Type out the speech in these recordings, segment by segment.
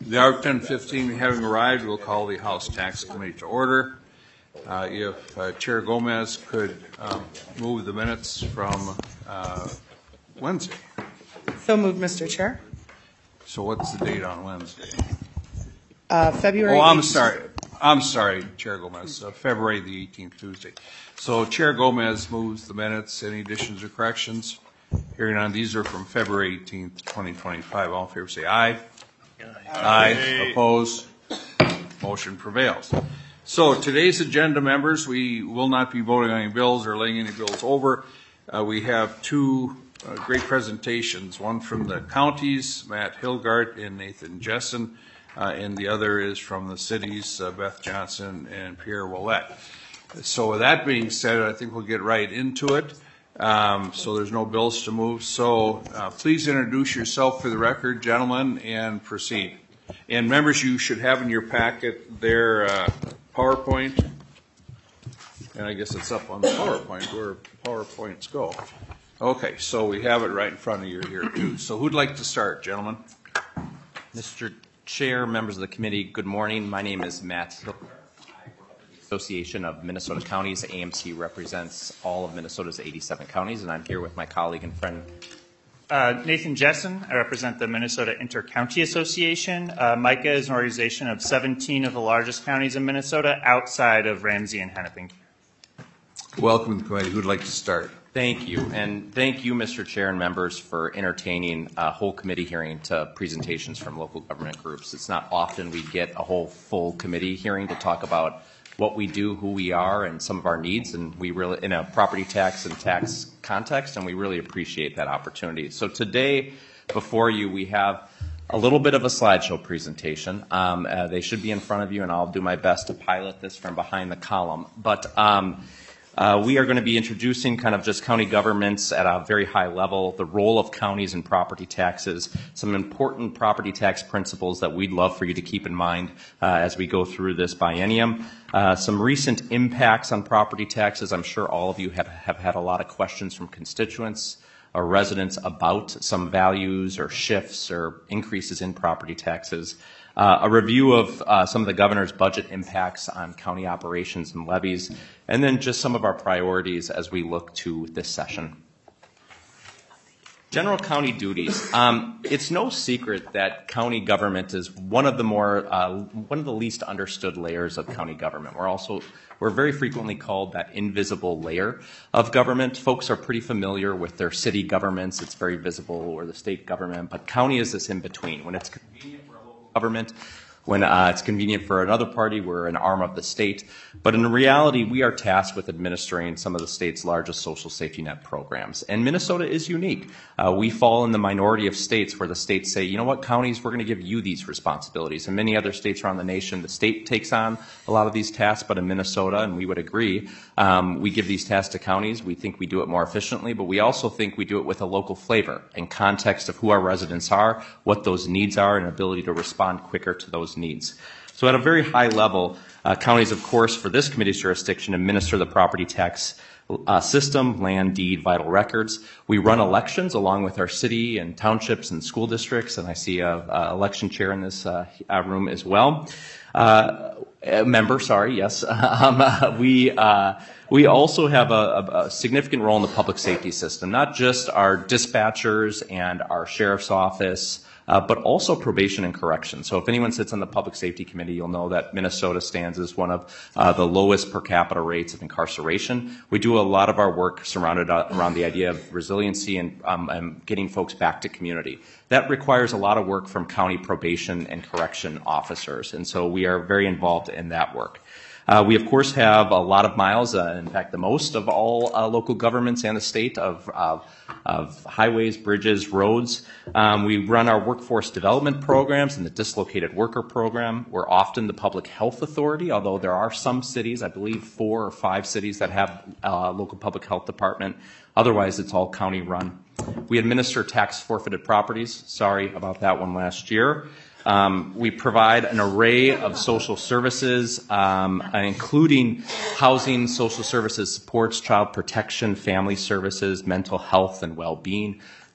The hour 10:15 having arrived, we'll call the House Tax Committee to order. If Chair Gomez could move the minutes from Wednesday. So moved, Mr. Chair. So what's the date on Wednesday? February. Oh, I'm 18th. sorry. I'm sorry, Chair Gomez. February the 18th, Tuesday. So Chair Gomez moves the minutes. Any additions or corrections? Hearing none, these are from February 18th, 2025. All in favor say aye. Aye. Opposed? Motion prevails. So today's agenda, members, we will not be voting on any bills or laying any bills over. We have two great presentations, one from the counties, Matt Hilgart and Nathan Jessen, and the other is from the cities, Beth Johnson and Pierre Willette. So with that being said, I think we'll get right into it. So there's no bills to move. So please introduce yourself for the record, gentlemen, and proceed. And members, you should have in your packet their PowerPoint. And I guess it's up on the PowerPoint where PowerPoints go. Okay, so we have it right in front of you here too. So who'd like to start, gentlemen? Mr. Chair, members of the committee, good morning. My name is Matt Hilgart. Association of Minnesota Counties. AMC represents all of Minnesota's 87 counties, and I'm here with my colleague and friend. Nathan Jessen. I represent the Minnesota Inter-County Association. MICA is an organization of 17 of the largest counties in Minnesota outside of Ramsey and Hennepin. Welcome to the committee. Who'd like to start? Thank you, and thank you, Mr. Chair and members, for entertaining a whole committee hearing to presentations from local government groups. It's not often we get a whole full committee hearing to talk about what we do, who we are, and some of our needs, and we really, in a property tax and tax context, and we really appreciate that opportunity. So today, before you, we have a little bit of a slideshow presentation. They should be in front of you, and I'll do my best to pilot this from behind the column. But we are going to be introducing kind of just county governments at a very high level, the role of counties in property taxes, some important property tax principles that we'd love for you to keep in mind as we go through this biennium. Some recent impacts on property taxes. I'm sure all of you have had a lot of questions from constituents or residents about some values or shifts or increases in property taxes. A review of some of the governor's budget impacts on county operations and levies, and then just some of our priorities as we look to this session. General county duties. It's no secret that county government is one of the least understood layers of county government. We're very frequently called that invisible layer of government. Folks are pretty familiar with their city governments. It's very visible, or the state government, but county is this in between. When it's convenient for a local government, when it's convenient for another party, we're an arm of the state. But in reality, we are tasked with administering some of the state's largest social safety net programs. And Minnesota is unique. We fall in the minority of states where the states say, you know what, counties, we're going to give you these responsibilities. And many other states around the nation, the state takes on a lot of these tasks, but in Minnesota, and we would agree, we give these tasks to counties. We think we do it more efficiently, but we also think we do it with a local flavor and context of who our residents are, what those needs are, and ability to respond quicker to those needs. So at a very high level, counties, of course, for this committee's jurisdiction, administer the property tax system, land, deed, vital records. We run elections along with our city and townships and school districts, and I see an election chair in this room as well. Member, sorry, yes. We also have a significant role in the public safety system, not just our dispatchers and our sheriff's office, but also probation and correction. So if anyone sits on the Public Safety Committee, you'll know that Minnesota stands as one of the lowest per capita rates of incarceration. We do a lot of our work surrounded around the idea of resiliency and getting folks back to community. That requires a lot of work from county probation and correction officers, and so we are very involved in that work. We, of course, have a lot of miles, in fact, the most of all local governments and the state of highways, bridges, roads. We run our workforce development programs and the dislocated worker program. We're often the public health authority, although there are some cities, I believe 4 or 5 cities that have a local public health department. Otherwise, it's all county run. We administer tax forfeited properties. Sorry about that one last year. We provide an array of social services, including housing, social services supports, child protection, family services, mental health and well-being.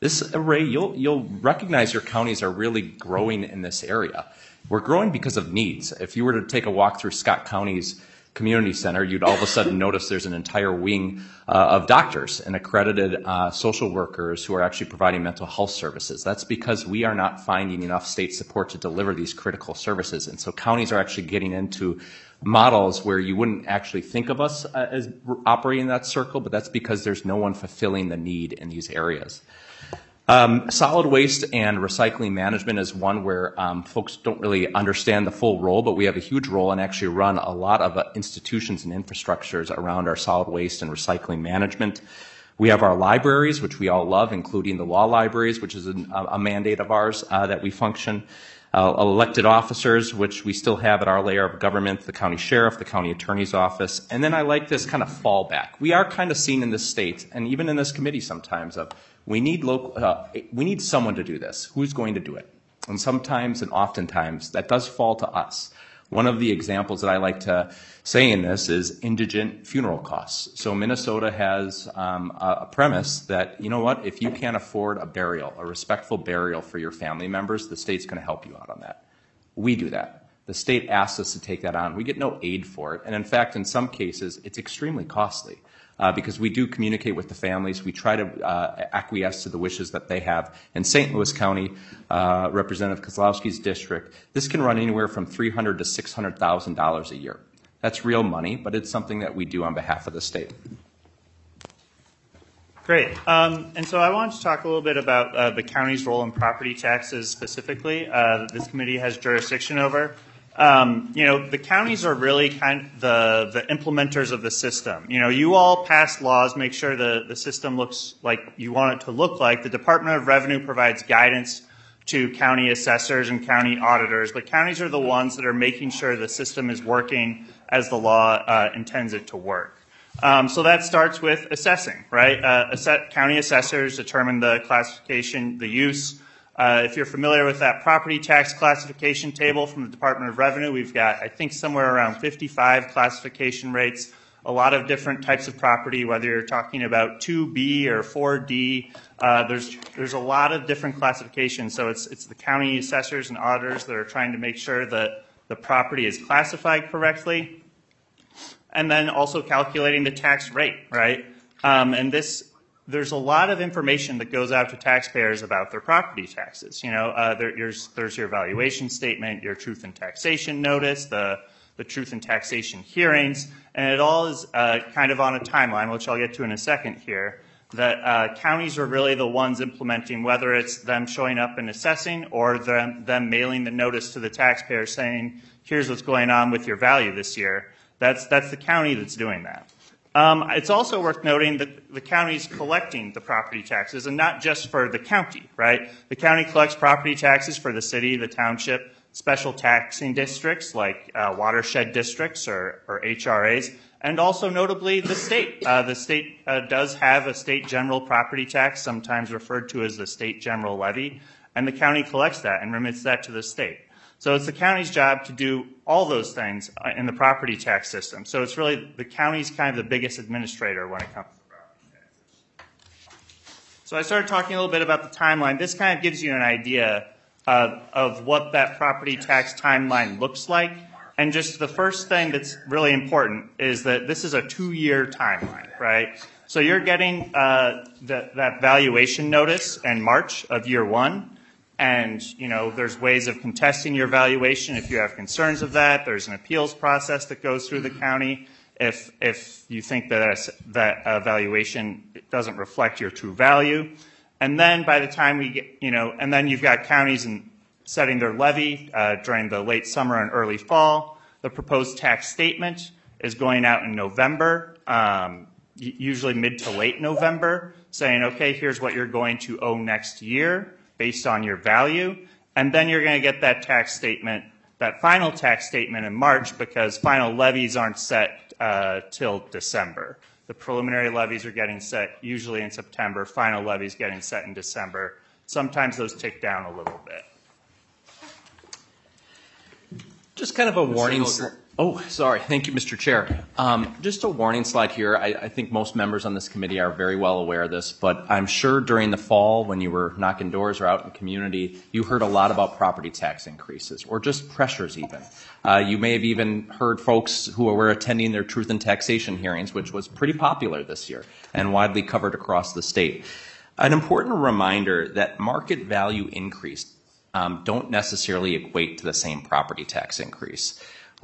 This array, you'll recognize your counties are really growing in this area. We're growing because of needs. If you were to take a walk through Scott County's community center, you'd all of a sudden notice there's an entire wing of doctors and accredited social workers who are actually providing mental health services. That's because we are not finding enough state support to deliver these critical services. And so counties are actually getting into models where you wouldn't actually think of us as operating in that circle, but that's because there's no one fulfilling the need in these areas. Solid waste and recycling management is one where folks don't really understand the full role, but we have a huge role and actually run a lot of institutions and infrastructures around our solid waste and recycling management. We have our libraries, which we all love, including the law libraries, which is a mandate of ours that we function. Elected officers, which we still have at our layer of government, the county sheriff, the county attorney's office. And then I like this kind of fallback. We are kind of seen in this state, and even in this committee sometimes, of we need someone to do this. Who's going to do it? And sometimes and oftentimes that does fall to us. One of the examples that I like to say in this is indigent funeral costs. So Minnesota has a premise that, you know what, if you can't afford a burial, a respectful burial for your family members, the state's going to help you out on that. We do that. The state asks us to take that on. We get no aid for it. And in fact, in some cases, it's extremely costly. Because we do communicate with the families. We try to acquiesce to the wishes that they have. In St. Louis County, Representative Kozlowski's district, this can run anywhere from $300,000 to $600,000 a year. That's real money, but it's something that we do on behalf of the state. Great. And so I wanted to talk a little bit about the county's role in property taxes specifically that this committee has jurisdiction over. The counties are really kind of the implementers of the system. You all pass laws, make sure the system looks like you want it to look like. The Department of Revenue provides guidance to county assessors and county auditors, but counties are the ones that are making sure the system is working as the law intends it to work. So that starts with assessing, right? County assessors determine the classification, the use. If you're familiar with that property tax classification table from the Department of Revenue, we've got, I think, somewhere around 55 classification rates, a lot of different types of property, whether you're talking about 2B or 4D. There's a lot of different classifications. So it's the county assessors and auditors that are trying to make sure that the property is classified correctly. And then also calculating the tax rate, right? There's a lot of information that goes out to taxpayers about their property taxes. There's your valuation statement, your truth in taxation notice, the truth in taxation hearings, and it all is kind of on a timeline, which I'll get to in a second here, that counties are really the ones implementing, whether it's them showing up and assessing or them mailing the notice to the taxpayer saying, here's what's going on with your value this year. That's the county that's doing that. It's also worth noting that the county's collecting the property taxes, and not just for the county, right? The county collects property taxes for the city, the township, special taxing districts like watershed districts or HRAs, and also notably the state. The state does have a state general property tax, sometimes referred to as the state general levy, and the county collects that and remits that to the state. So it's the county's job to do all those things in the property tax system. So it's really the county's kind of the biggest administrator when it comes to property taxes. So I started talking a little bit about the timeline. This kind of gives you an idea of what that property tax timeline looks like. And just the first thing that's really important is that this is a 2-year timeline, right? So you're getting that valuation notice in March of year 1. And, there's ways of contesting your valuation if you have concerns of that. There's an appeals process that goes through the county if you think that valuation doesn't reflect your true value. And then by the time we get, and then you've got counties setting their levy during the late summer and early fall. The proposed tax statement is going out in November, usually mid to late November, saying, okay, here's what you're going to owe next year based on your value, and then you're going to get that tax statement, that final tax statement in March, because final levies aren't set till December. The preliminary levies are getting set usually in September, final levies getting set in December. Sometimes those tick down a little bit. Just kind of a warning. Oh, sorry. Thank you, Mr. Chair. Just a warning slide here. I think most members on this committee are very well aware of this, but I'm sure during the fall when you were knocking doors or out in the community, you heard a lot about property tax increases or just pressures even. You may have even heard folks who were attending their truth in taxation hearings, which was pretty popular this year and widely covered across the state. An important reminder that market value increase don't necessarily equate to the same property tax increase.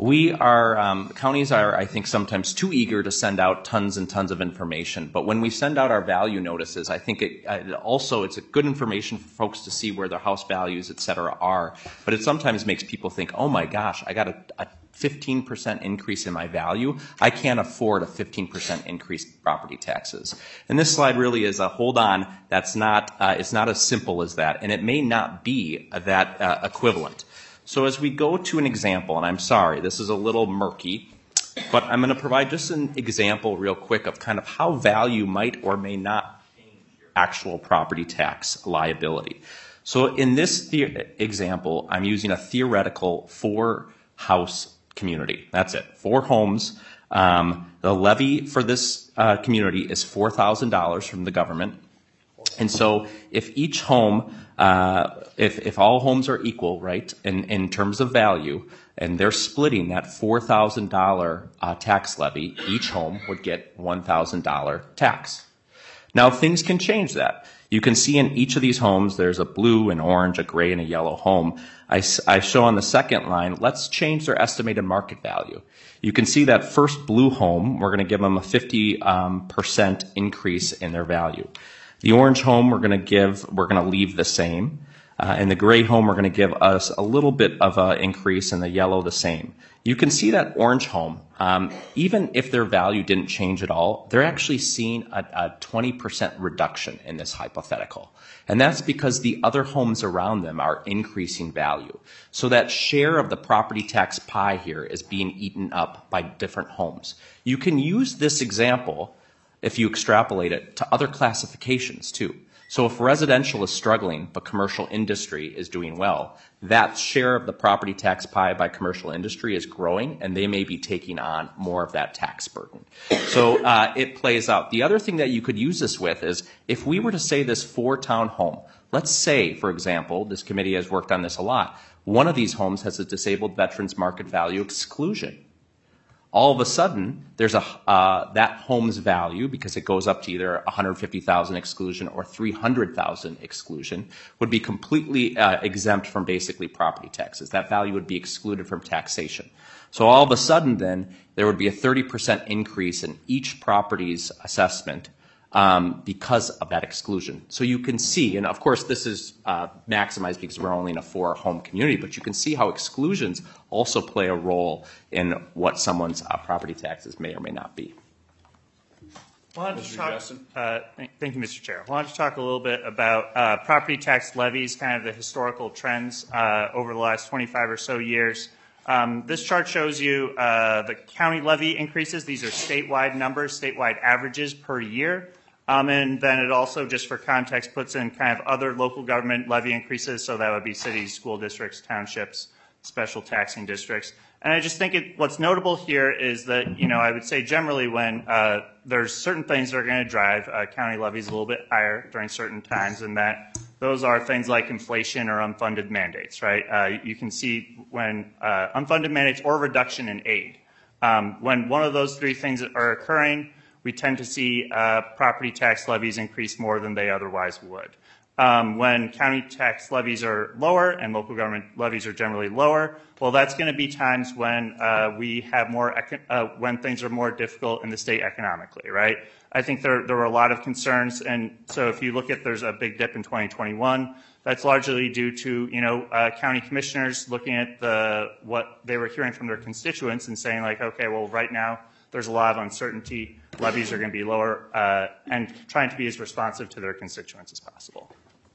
Counties are, I think, sometimes too eager to send out tons and tons of information. But when we send out our value notices, I think it's a good information for folks to see where their house values, et cetera, are. But it sometimes makes people think, oh my gosh, I got a 15% increase in my value. I can't afford a 15% increase in property taxes. And this slide really is a hold on. It's not as simple as that. And it may not be that equivalent. So as we go to an example, and I'm sorry, this is a little murky, but I'm going to provide just an example real quick of kind of how value might or may not change your actual property tax liability. So in this example, I'm using a theoretical 4-house community. That's it, 4 homes. The levy for this community is $4,000 from the government. And so if each home, if all homes are equal, right, in terms of value, and they're splitting that $4,000 tax levy, each home would get $1,000 tax. Now things can change that. You can see in each of these homes there's a blue, an orange, a gray, and a yellow home. I show on the second line, let's change their estimated market value. You can see that first blue home, we're going to give them a 50% increase in their value. The orange home we're going to leave the same. And the gray home we're going to give us a little bit of an increase, and the yellow the same. You can see that orange home, even if their value didn't change at all, they're actually seeing a 20% reduction in this hypothetical. And that's because the other homes around them are increasing value. So that share of the property tax pie here is being eaten up by different homes. You can use this example if you extrapolate it to other classifications too. So if residential is struggling, but commercial industry is doing well, that share of the property tax pie by commercial industry is growing, and they may be taking on more of that tax burden. So it plays out. The other thing that you could use this with is if we were to say this 4-town home, let's say, for example, this committee has worked on this a lot, one of these homes has a disabled veterans market value exclusion. All of a sudden, there's that home's value, because it goes up to either $150,000 exclusion or $300,000 exclusion, would be completely exempt from basically property taxes. That value would be excluded from taxation. So all of a sudden, then, there would be a 30% increase in each property's assessment because of that exclusion. So you can see, and of course this is maximized because we're only in a 4-home community, but you can see how exclusions also play a role in what someone's property taxes may or may not be. Thank you, Mr. Chair. I wanted to talk a little bit about property tax levies, kind of the historical trends over the last 25 or so years. This chart shows you the county levy increases. These are statewide numbers, statewide averages per year. And then it also, just for context, puts in kind of other local government levy increases. So that would be cities, school districts, townships, special taxing districts. And I just think what's notable here is that, I would say generally when there's certain things that are going to drive county levies a little bit higher during certain times, and that those are things like inflation or unfunded mandates, right? You can see when unfunded mandates or reduction in aid. When one of those 3 things are occurring, we tend to see property tax levies increase more than they otherwise would. When county tax levies are lower and local government levies are generally lower, well, that's going to be times when we have when things are more difficult in the state economically, right? I think there were a lot of concerns, and so if you look at there's a big dip in 2021. That's largely due to county commissioners looking at what they were hearing from their constituents and saying like, okay, well, right now there's a lot of uncertainty. Levies are going to be lower, and trying to be as responsive to their constituents as possible.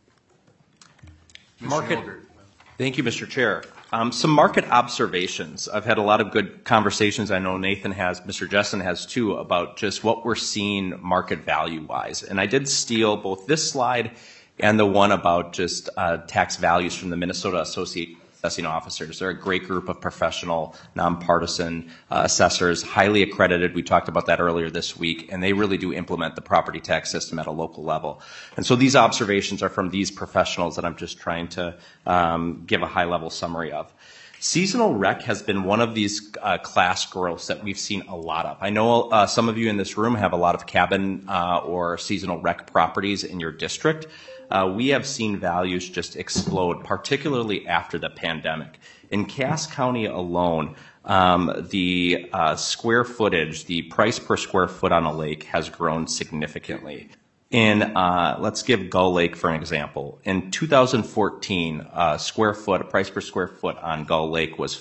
Thank you, Mr. Chair. Some market observations. I've had a lot of good conversations. I know Nathan has, Mr. Jessen has too, about just what we're seeing market value-wise. And I did steal both this slide and the one about just tax values from the Minnesota Association assessing officers. They're a great group of professional, nonpartisan assessors, highly accredited. We talked about that earlier this week, and they really do implement the property tax system at a local level. And so these observations are from these professionals that I'm just trying to give a high-level summary of. Seasonal rec has been one of these class growths that we've seen a lot of. I know some of you in this room have a lot of cabin or seasonal rec properties in your district. We have seen values just explode, particularly after the pandemic. In Cass County alone, the square footage, the price per square foot on a lake has grown significantly. Let's give Gull Lake for an example. In 2014, price per square foot on Gull Lake was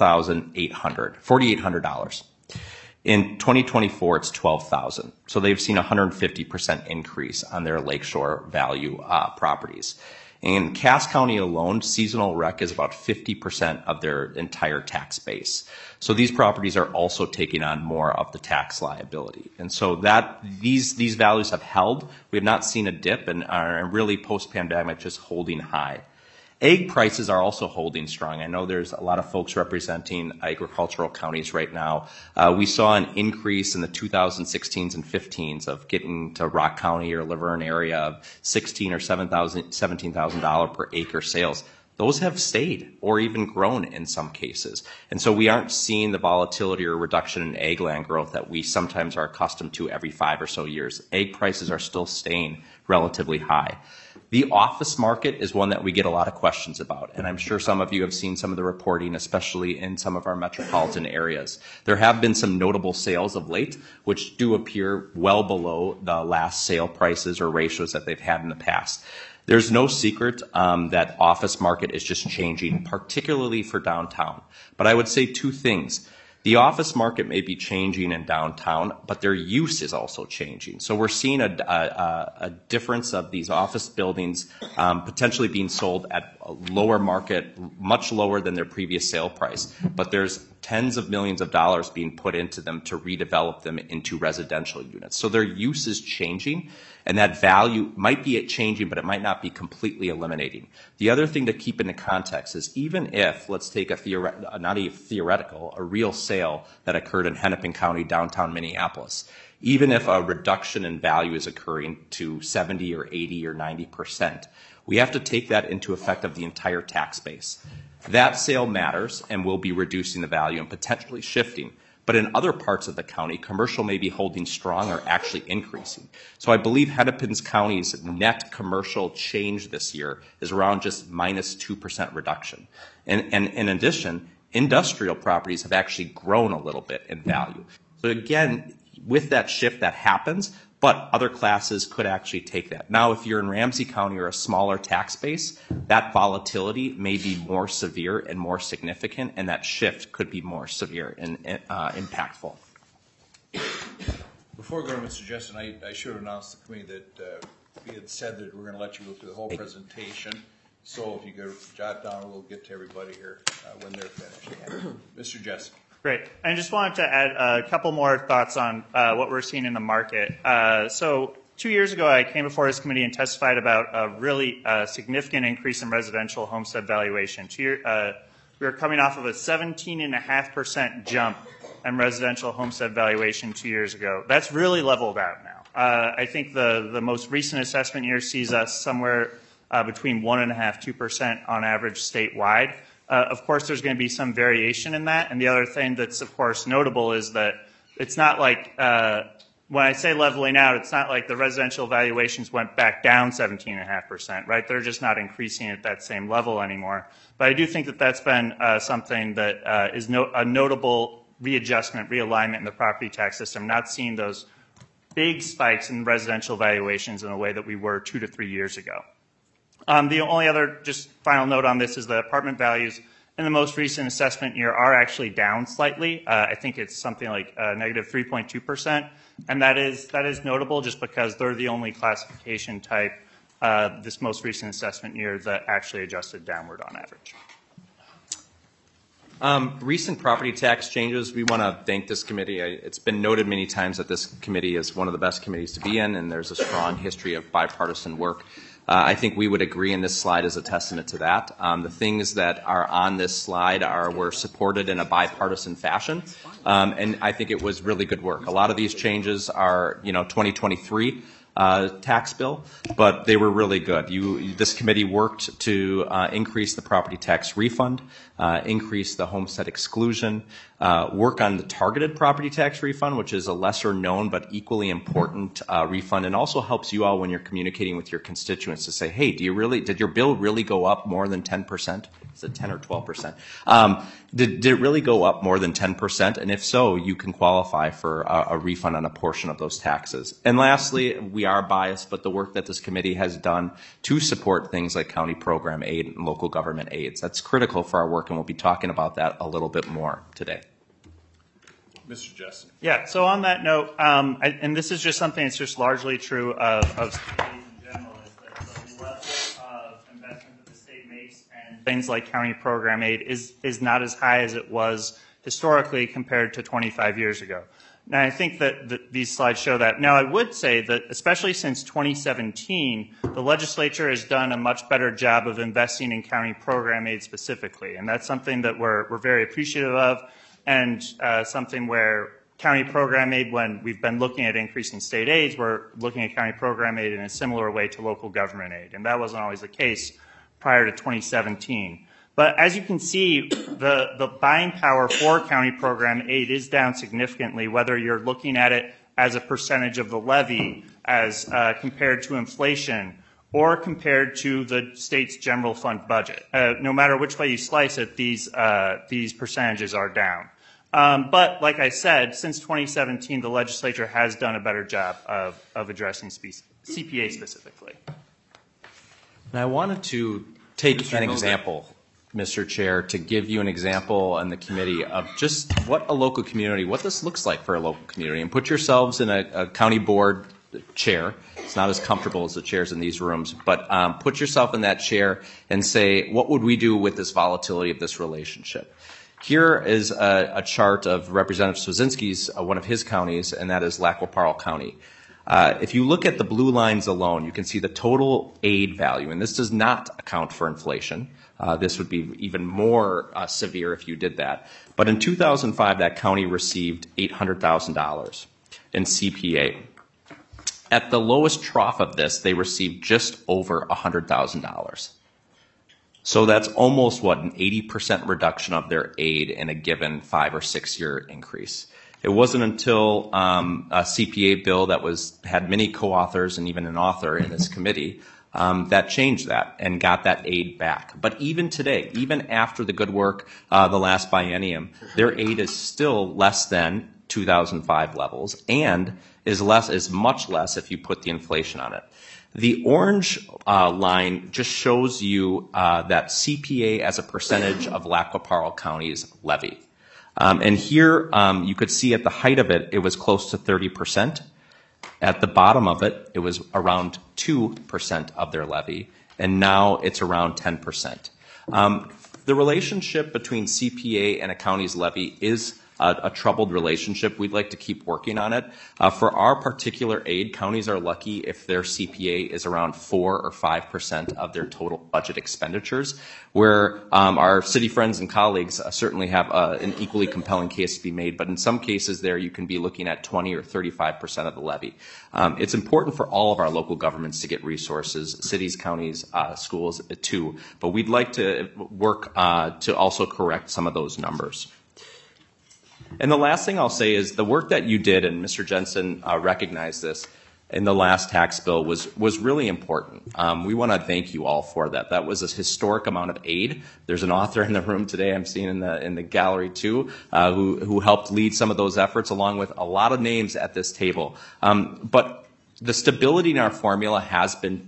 $4,800. In 2024, it's $12,000. So they've seen a 150% increase on their lakeshore value properties. In Cass County alone, seasonal rec is about 50% of their entire tax base. So these properties are also taking on more of the tax liability. And so these values have held. We have not seen a dip and are really post-pandemic just holding high. Egg prices are also holding strong. I know there's a lot of folks representing agricultural counties right now. We saw an increase in the 2016s and 15s of getting to Rock County or Laverne area of $16,000 or $17,000 per acre sales. Those have stayed or even grown in some cases. And so we aren't seeing the volatility or reduction in egg land growth that we sometimes are accustomed to every 5 or so years. Egg prices are still staying relatively high. The office market is one that we get a lot of questions about, and I'm sure some of you have seen some of the reporting, especially in some of our metropolitan areas. There have been some notable sales of late, which do appear well below the last sale prices or ratios that they've had in the past. There's no secret that office market is just changing, particularly for downtown. But I would say two things. The office market may be changing in downtown, but their use is also changing. So we're seeing a difference of these office buildings potentially being sold at a lower market, much lower than their previous sale price. But there's tens of millions of dollars being put into them to redevelop them into residential units. So their use is changing, and that value might be changing, but it might not be completely eliminating. The other thing to keep into context is even if, let's take a real sale that occurred in Hennepin County, downtown Minneapolis, even if a reduction in value is occurring to 70 or 80 or 90%, we have to take that into effect of the entire tax base. That sale matters and will be reducing the value and potentially shifting. But in other parts of the county, commercial may be holding strong or actually increasing. So I believe Hennepin County's net commercial change this year is around just minus 2% reduction. And in addition, industrial properties have actually grown a little bit in value. So again, with that shift that happens, but other classes could actually take that. Now, if you're in Ramsey County or a smaller tax base, that volatility may be more severe and more significant, and that shift could be more severe and impactful. Before we go to Mr. Justin, I should have announced the committee that we had said that we're going to let you go through the whole presentation. So if you could jot down, we'll get to everybody here when they're finished. Mr. Justin. Great. I just wanted to add a couple more thoughts on what we're seeing in the market. So 2 years ago, I came before this committee and testified about a really significant increase in residential homestead valuation. We were coming off of a 17.5% jump in residential homestead valuation 2 years ago. That's really leveled out now. I think the most recent assessment year sees us somewhere between 1.5%, 2% on average statewide. Of course, there's going to be some variation in that. And the other thing that's, of course, notable is that it's not like, when I say leveling out, it's not like the residential valuations went back down 17.5%, right? They're just not increasing at that same level anymore. But I do think that that's been something that is a notable readjustment, realignment in the property tax system, not seeing those big spikes in residential valuations in the way that we were 2 to 3 years ago. The only other just final note on this is the apartment values in the most recent assessment year are actually down slightly. I think it's something like negative 3.2%, and that is notable just because they're the only classification type this most recent assessment year that actually adjusted downward on average. Recent property tax changes, we want to thank this committee. It's been noted many times that this committee is one of the best committees to be in, and there's a strong history of bipartisan work. I think we would agree, and this slide is a testament to that. The things that are on this slide were supported in a bipartisan fashion, and I think it was really good work. A lot of these changes are, 2023 tax bill, but they were really good. This committee worked to increase the property tax refund, increase the homestead exclusion, work on the targeted property tax refund, which is a lesser known but equally important refund, and also helps you all when you're communicating with your constituents to say, hey, did your bill really go up more than 10%? Is it 10 or 12%? Did it really go up more than 10%? And if so, you can qualify for a refund on a portion of those taxes. And lastly, we are biased, but the work that this committee has done to support things like county program aid and local government aids, that's critical for our work, and we'll be talking about that a little bit more today. Mr. Jessen. Yeah, so on that note, and this is just something that's just largely true of cities in general, is that the level of investment that the state makes and things like county program aid is not as high as it was historically compared to 25 years ago. Now, I think that these slides show that. Now, I would say that especially since 2017, the legislature has done a much better job of investing in county program aid specifically, and that's something that we're very appreciative of, and something where county program aid, when we've been looking at increasing state aids, we're looking at county program aid in a similar way to local government aid, and that wasn't always the case prior to 2017. But as you can see, the buying power for county program aid is down significantly, whether you're looking at it as a percentage of the levy as compared to inflation or compared to the state's general fund budget. No matter which way you slice it, these percentages are down. But like I said, since 2017, the legislature has done a better job of addressing CPA specifically. And I wanted to take an example, Mr. Chair, to give you an example on the committee of just what a local community, what this looks like for a local community. And put yourselves in a county board chair. It's not as comfortable as the chairs in these rooms, but put yourself in that chair and say, what would we do with this volatility of this relationship? Here is a chart of Representative Swedzinski's, one of his counties, and that is Lac-qui-Parle County. If you look at the blue lines alone, you can see the total aid value, and this does not account for inflation. This would be even more severe if you did that. But in 2005, that county received $800,000 in CPA. At the lowest trough of this, they received just over $100,000. So that's almost, an 80% reduction of their aid in a given 5 or 6 year increase. It wasn't until a CPA bill that had many co-authors and even an author in this committee that changed that and got that aid back. But even today, even after the good work the last biennium, their aid is still less than 2005 levels and is much less if you put the inflation on it. The orange line just shows you that CPA as a percentage of Lac-qui-Parle County's levy. And here you could see at the height of it, it was close to 30%. At the bottom of it, it was around 2% of their levy, and now it's around 10%. The relationship between CPA and a county's levy is a troubled relationship. We'd like to keep working on it. For our particular aid, counties are lucky if their CPA is around 4 or 5% of their total budget expenditures, where our city friends and colleagues certainly have an equally compelling case to be made, but in some cases there you can be looking at 20 or 35% of the levy. It's important for all of our local governments to get resources, cities, counties, schools too, but we'd like to work to also correct some of those numbers. And the last thing I'll say is the work that you did, and Mr. Jensen recognized this in the last tax bill, was really important. We want to thank you all for that. That was a historic amount of aid. There's an author in the room today, I'm seeing in the gallery too, who helped lead some of those efforts, along with a lot of names at this table. But the stability in our formula has been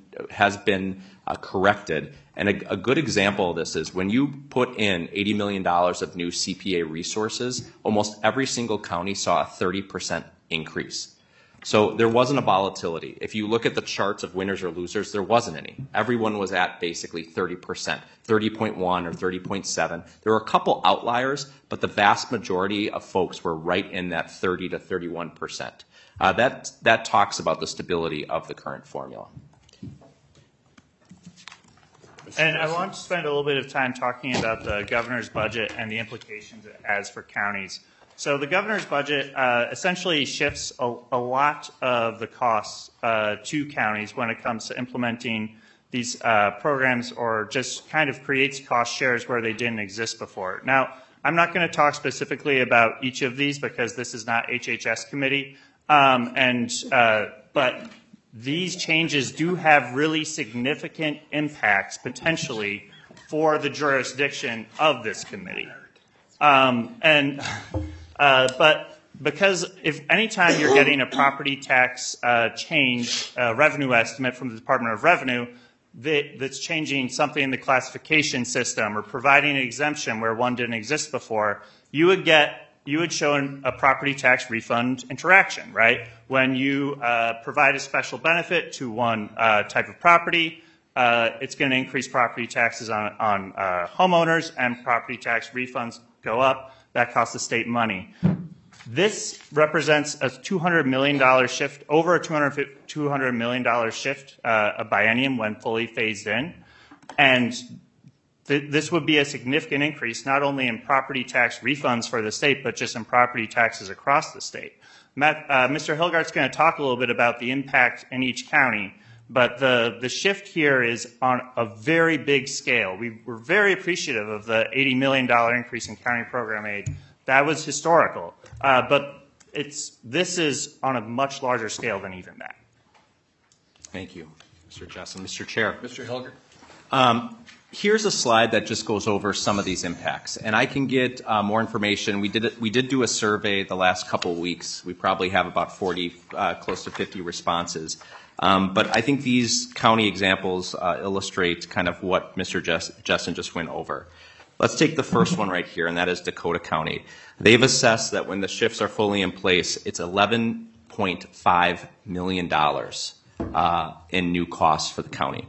corrected. And a good example of this is when you put in $80 million of new CPA resources, almost every single county saw a 30% increase. So there wasn't a volatility. If you look at the charts of winners or losers, there wasn't any. Everyone was at basically 30%, 30.1 or 30.7. There were a couple outliers, but the vast majority of folks were right in that 30 to 31%. That talks about the stability of the current formula. And I want to spend a little bit of time talking about the governor's budget and the implications it has for counties. So the governor's budget essentially shifts a lot of the costs to counties when it comes to implementing these programs, or just kind of creates cost shares where they didn't exist before. Now, I'm not going to talk specifically about each of these because this is not HHS committee, but these changes do have really significant impacts potentially for the jurisdiction of this committee. But because if anytime you're getting a property tax change revenue estimate from the Department of Revenue that's changing something in the classification system or providing an exemption where one didn't exist before, you would show a property tax refund interaction, right? When you provide a special benefit to one type of property, it's going to increase property taxes on homeowners, and property tax refunds go up. That costs the state money. This represents a $200 million shift, over a $200 million shift, a biennium when fully phased in. And this would be a significant increase, not only in property tax refunds for the state, but just in property taxes across the state. Mr. Hilgart's going to talk a little bit about the impact in each county, but the shift here is on a very big scale. We're very appreciative of the $80 million increase in county program aid. That was historical, but this is on a much larger scale than even that. Thank you, Mr. Jessen. Mr. Chair. Mr. Hilgert. Here's a slide that just goes over some of these impacts, and I can get more information. We did do a survey the last couple of weeks. We probably have about 40, close to 50 responses. But I think these county examples illustrate kind of what Mr. Jessen just went over. Let's take the first one right here, and that is Dakota County. They've assessed that when the shifts are fully in place, it's $11.5 million in new costs for the county.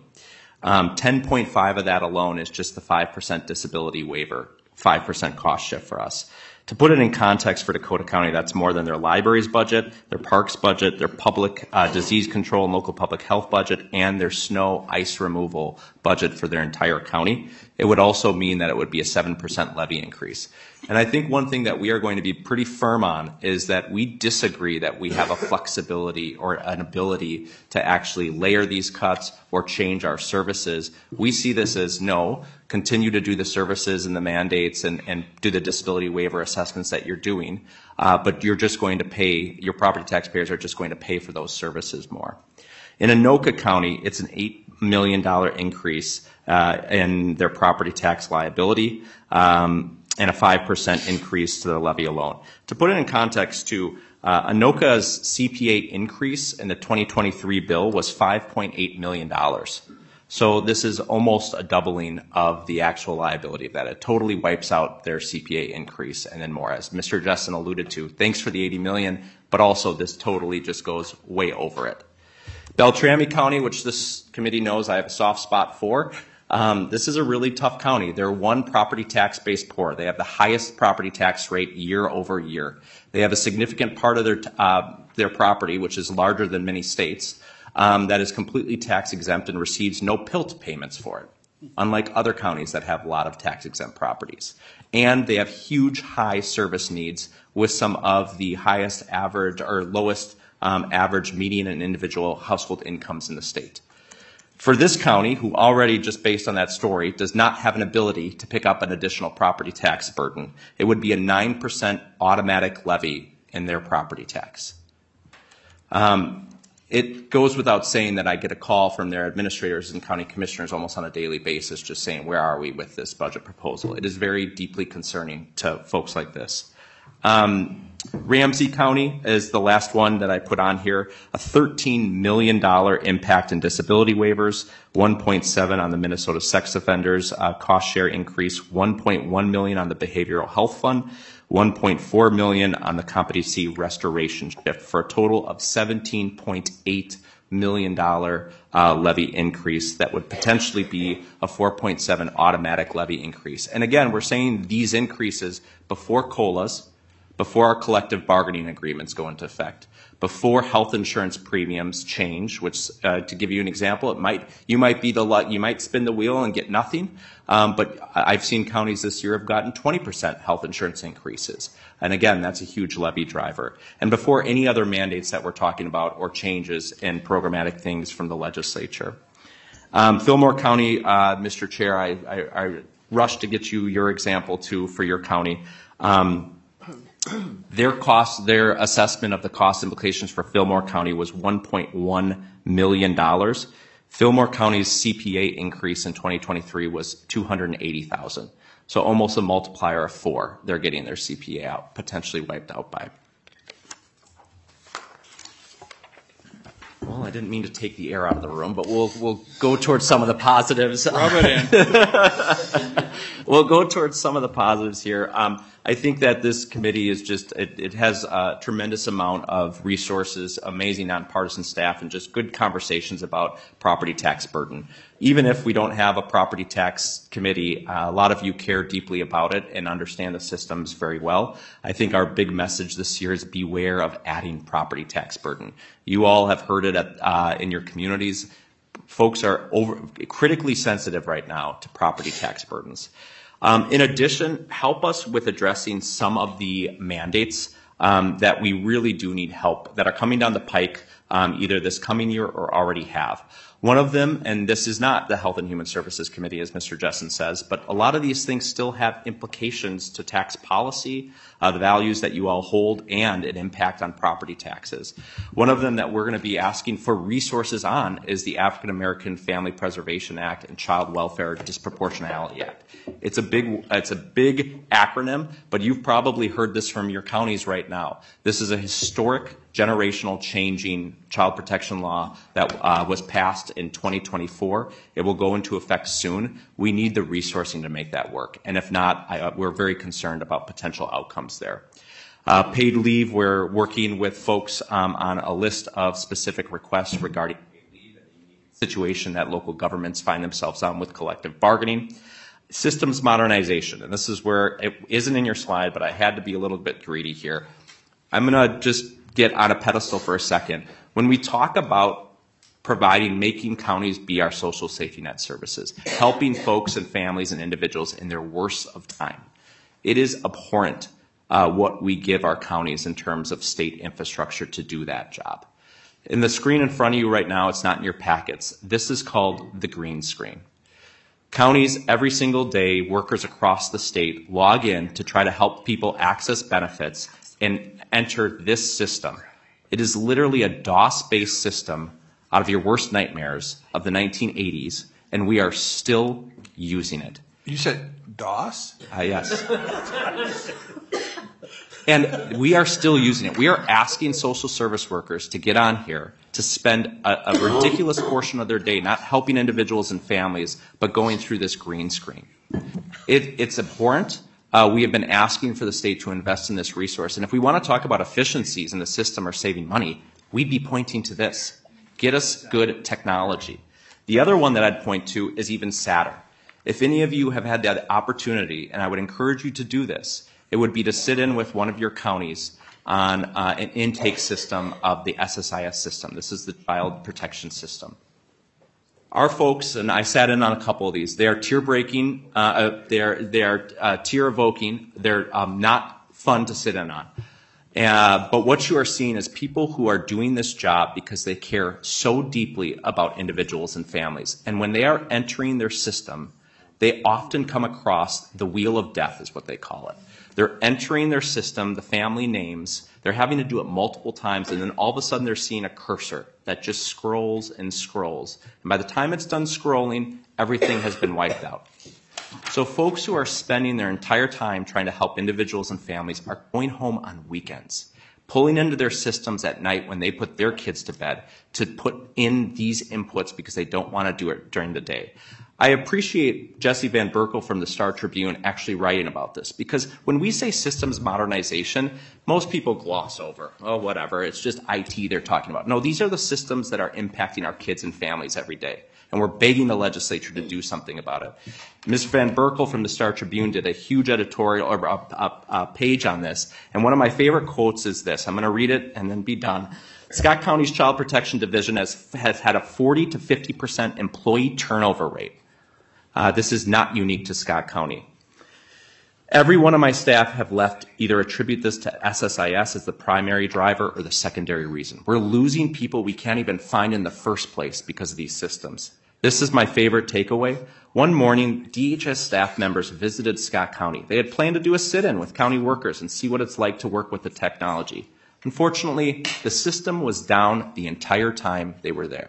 10.5 of that alone is just the 5% disability waiver, 5% cost shift for us. To put it in context for Dakota County, that's more than their libraries budget, their parks budget, their public disease control and local public health budget, and their snow ice removal budget for their entire county. It would also mean that it would be a 7% levy increase. And I think one thing that we are going to be pretty firm on is that we disagree that we have a flexibility or an ability to actually layer these cuts or change our services. We see this as no, continue to do the services and the mandates and do the disability waiver assessments that you're doing, but you're just going to pay, your property taxpayers are just going to pay for those services more. In Anoka County, it's an $8 million increase in their property tax liability, and a 5% increase to the levy alone. To put it in context too, Anoka's CPA increase in the 2023 bill was $5.8 million. So this is almost a doubling of the actual liability of that. It totally wipes out their CPA increase and then more. As Mr. Jessen alluded to, thanks for the $80 million, but also this totally just goes way over it. Beltrami County, which this committee knows I have a soft spot for, this is a really tough county. They're one property tax based poor. They have the highest property tax rate year over year. They have a significant part of their property, which is larger than many states, that is completely tax exempt and receives no PILT payments for it, unlike other counties that have a lot of tax exempt properties. And they have huge high service needs with some of the highest average or lowest average median and individual household incomes in the state. For this county, who already, just based on that story, does not have an ability to pick up an additional property tax burden, it would be a 9% automatic levy in their property tax. It goes without saying that I get a call from their administrators and county commissioners almost on a daily basis just saying, where are we with this budget proposal? It is very deeply concerning to folks like this. Ramsey County is the last one that I put on here. A $13 million impact in disability waivers, 1.7 on the Minnesota sex offenders cost share increase, 1.1 million on the behavioral health fund, 1.4 million on the competency restoration shift, for a total of $17.8 million levy increase that would potentially be a 4.7 automatic levy increase. And again, we're saying these increases before COLAs, before our collective bargaining agreements go into effect. before health insurance premiums change, which to give you an example, you might spin the wheel and get nothing, but I've seen counties this year have gotten 20% health insurance increases. And again, that's a huge levy driver. And before any other mandates that we're talking about or changes in programmatic things from the legislature. Fillmore County, Mr. Chair, I rushed to get you your example too for your county. Their assessment of the cost implications for Fillmore County was $1.1 million. Fillmore County's CPA increase in 2023 was $280,000. So almost a multiplier of 4. They're getting their CPA out, potentially wiped out by. Well, I didn't mean to take the air out of the room, but we'll go towards some of the positives. Rub it in. We'll go towards some of the positives here. I think that this committee is just, it has a tremendous amount of resources, amazing nonpartisan staff, and just good conversations about property tax burden. Even if we don't have a property tax committee, a lot of you care deeply about it and understand the systems very well. I think our big message this year is beware of adding property tax burden. You all have heard it in your communities. Folks are critically sensitive right now to property tax burdens. In addition, help us with addressing some of the mandates that we really do need help that are coming down the pike either this coming year or already have. One of them, and this is not the Health and Human Services Committee, as Mr. Jessen says, but a lot of these things still have implications to tax policy, the values that you all hold, and an impact on property taxes. One of them that we're going to be asking for resources on is the African American Family Preservation Act and Child Welfare Disproportionality Act. It's a big acronym, but you've probably heard this from your counties right now. This is a historic, generational changing child protection law that was passed in 2024. It will go into effect soon. We need the resourcing to make that work. And if not, we're very concerned about potential outcomes there. Paid leave, we're working with folks on a list of specific requests regarding paid leave and the unique situation that local governments find themselves on with collective bargaining. Systems modernization, and this is where it isn't in your slide, but I had to be a little bit greedy here. I'm going to just get on a pedestal for a second. When we talk about making counties be our social safety net services, helping folks and families and individuals in their worst of time, it is abhorrent what we give our counties in terms of state infrastructure to do that job. In the screen in front of you right now, it's not in your packets. This is called the green screen. Counties, every single day, workers across the state log in to try to help people access benefits and enter this system. It is literally a DOS-based system out of your worst nightmares of the 1980s, and we are still using it. You said DOS? Yes. And we are still using it. We are asking social service workers to get on here to spend a ridiculous portion of their day not helping individuals and families, but going through this green screen. It's abhorrent. We have been asking for the state to invest in this resource. And if we want to talk about efficiencies in the system or saving money, we'd be pointing to this. Get us good technology. The other one that I'd point to is even sadder. If any of you have had that opportunity, and I would encourage you to do this, it would be to sit in with one of your counties on an intake system of the SSIS system. This is the Child Protection System. Our folks, and I sat in on a couple of these, they are tear breaking, they are tear evoking, they're not fun to sit in on. But what you are seeing is people who are doing this job because they care so deeply about individuals and families. And when they are entering their system, they often come across the wheel of death, is what they call it. They're entering their system, the family names, they're having to do it multiple times, and then all of a sudden they're seeing a cursor that just scrolls and scrolls. And by the time it's done scrolling, everything has been wiped out. So folks who are spending their entire time trying to help individuals and families are going home on weekends, pulling into their systems at night when they put their kids to bed to put in these inputs because they don't want to do it during the day. I appreciate Jesse Van Berkel from the Star Tribune actually writing about this, because when we say systems modernization, most people gloss over, oh, whatever, it's just IT they're talking about. No, these are the systems that are impacting our kids and families every day. and we're begging the legislature to do something about it. Ms. Van Berkel from the Star Tribune did a huge editorial or a page on this, and one of my favorite quotes is this. I'm going to read it and then be done. Scott County's Child Protection Division has had a 40 to 50% employee turnover rate. This is not unique to Scott County. Every one of my staff have left, either attribute this to SSIS as the primary driver or the secondary reason. We're losing people we can't even find in the first place because of these systems. This is my favorite takeaway. One morning, DHS staff members visited Scott County. They had planned to do a sit-in with county workers and see what it's like to work with the technology. Unfortunately, the system was down the entire time they were there.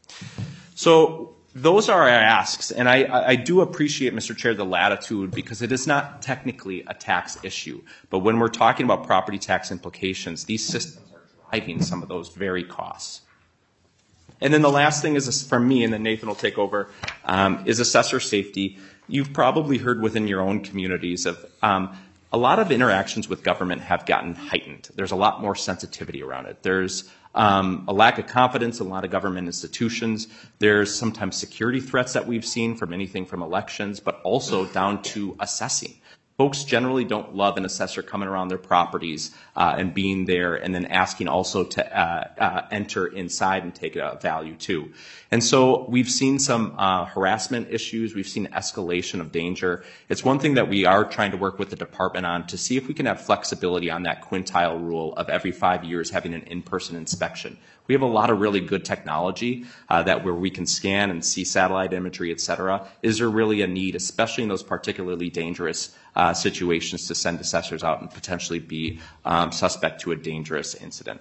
So those are our asks, and I do appreciate, Mr. Chair, the latitude because it is not technically a tax issue. But when we're talking about property tax implications, these systems are driving some of those very costs. And then the last thing is, from me, and then Nathan will take over, is assessor safety. You've probably heard within your own communities of a lot of interactions with government have gotten heightened. There's a lot more sensitivity around it. There's a lack of confidence in a lot of government institutions. There's sometimes security threats that we've seen from anything from elections, but also down to assessing. Folks generally don't love an assessor coming around their properties and being there and then asking also to enter inside and take a value too. And so we've seen some harassment issues. We've seen escalation of danger. It's one thing that we are trying to work with the department on to see if we can have flexibility on that quintile rule of every 5 years having an in-person inspection. We have a lot of really good technology that where we can scan and see satellite imagery, et cetera. Is there really a need, especially in those particularly dangerous situations, to send assessors out and potentially be suspect to a dangerous incident?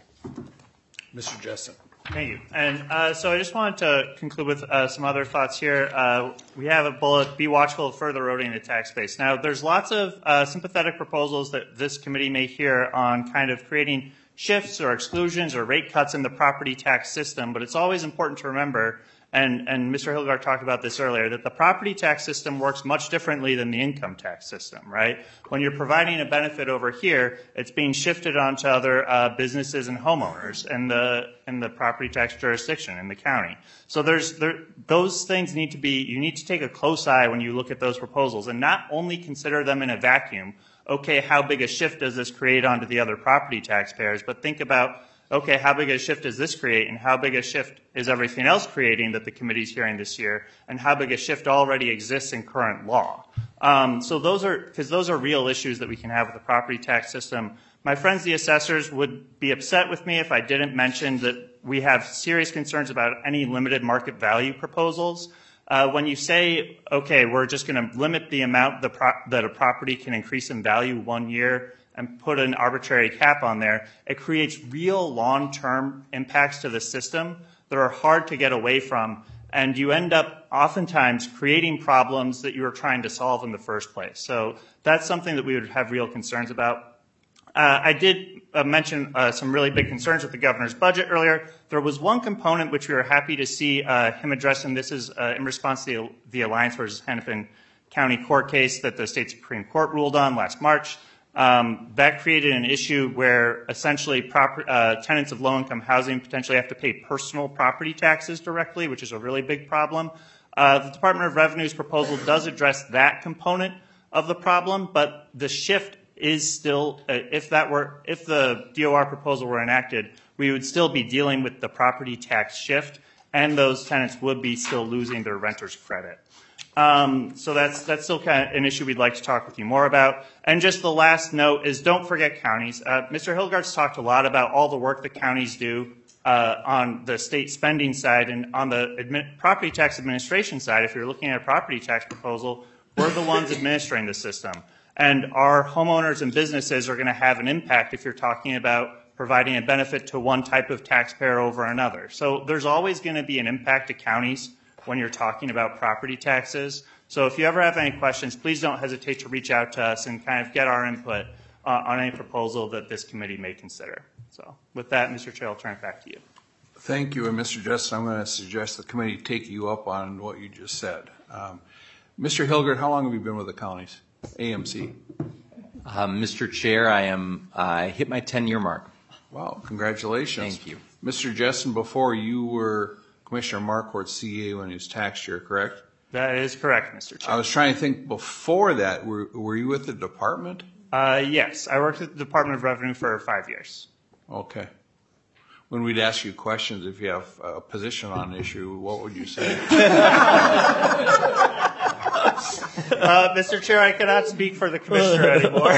Mr. Jessen. Thank you. And so I just wanted to conclude with some other thoughts here. We have a bullet, be watchful of further eroding the tax base. Now, there's lots of sympathetic proposals that this committee may hear on kind of creating shifts or exclusions or rate cuts in the property tax system, but it's always important to remember, and Mr. Hilgard talked about this earlier, that the property tax system works much differently than the income tax system, right? When you're providing a benefit over here, it's being shifted onto other businesses and homeowners in the property tax jurisdiction in the county. So those things need to be, you need to take a close eye when you look at those proposals and not only consider them in a vacuum. Okay, how big a shift does this create onto the other property taxpayers? But think about, okay, how big a shift does this create, and how big a shift is everything else creating that the committee's hearing this year, and how big a shift already exists in current law? So those are real issues that we can have with the property tax system. My friends, the assessors, would be upset with me if I didn't mention that we have serious concerns about any limited market value proposals. When you say, okay, we're just going to limit the amount that a property can increase in value 1 year and put an arbitrary cap on there, it creates real long-term impacts to the system that are hard to get away from, and you end up oftentimes creating problems that you were trying to solve in the first place. So that's something that we would have real concerns about. I did mention some really big concerns with the governor's budget earlier. There was one component which we were happy to see him address, and this is in response to the Alliance versus Hennepin County court case that the state Supreme Court ruled on last March. That created an issue where essentially tenants of low-income housing potentially have to pay personal property taxes directly, which is a really big problem. The Department of Revenue's proposal does address that component of the problem, but the shift is still, if the DOR proposal were enacted, we would still be dealing with the property tax shift, and those tenants would be still losing their renter's credit. So that's still kind of an issue we'd like to talk with you more about. And just the last note is don't forget counties. Mr. Hilgard's talked a lot about all the work that counties do on the state spending side, and on the property tax administration side. If you're looking at a property tax proposal, we're the ones administering the system. And our homeowners and businesses are going to have an impact if you're talking about providing a benefit to one type of taxpayer over another. So there's always going to be an impact to counties when you're talking about property taxes. So if you ever have any questions, please don't hesitate to reach out to us and kind of get our input on any proposal that this committee may consider. So with that, Mr. Chair, I'll turn it back to you. Thank you. And Mr. Justice, I'm going to suggest the committee take you up on what you just said. Mr. Hilgard, how long have you been with the counties? AMC. Mr. Chair, I hit my 10-year mark. Wow, congratulations. Thank you. Mr. Jessen, before you were Commissioner Marquardt CA when he was tax chair, correct? That is correct, Mr. Chair. I was trying to think before that, were you with the department? Yes, I worked at the Department of Revenue for 5 years. Okay. When we'd ask you questions, if you have a position on an issue, what would you say? Mr. Chair, I cannot speak for the commissioner anymore.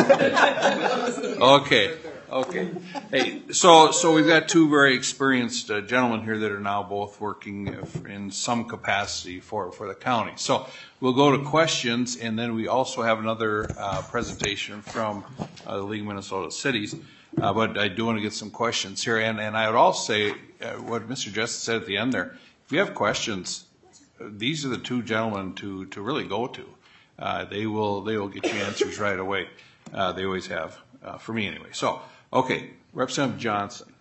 Okay. Hey, so we've got two very experienced gentlemen here that are now both working in some capacity for the county. So we'll go to questions, and then we also have another presentation from the League of Minnesota Cities. But I do want to get some questions here, and I would also say what Mr. Justice said at the end there. If you have questions, these are the two gentlemen to really go to. They will get you answers right away. They always have, for me anyway. So, okay, Representative Johnson.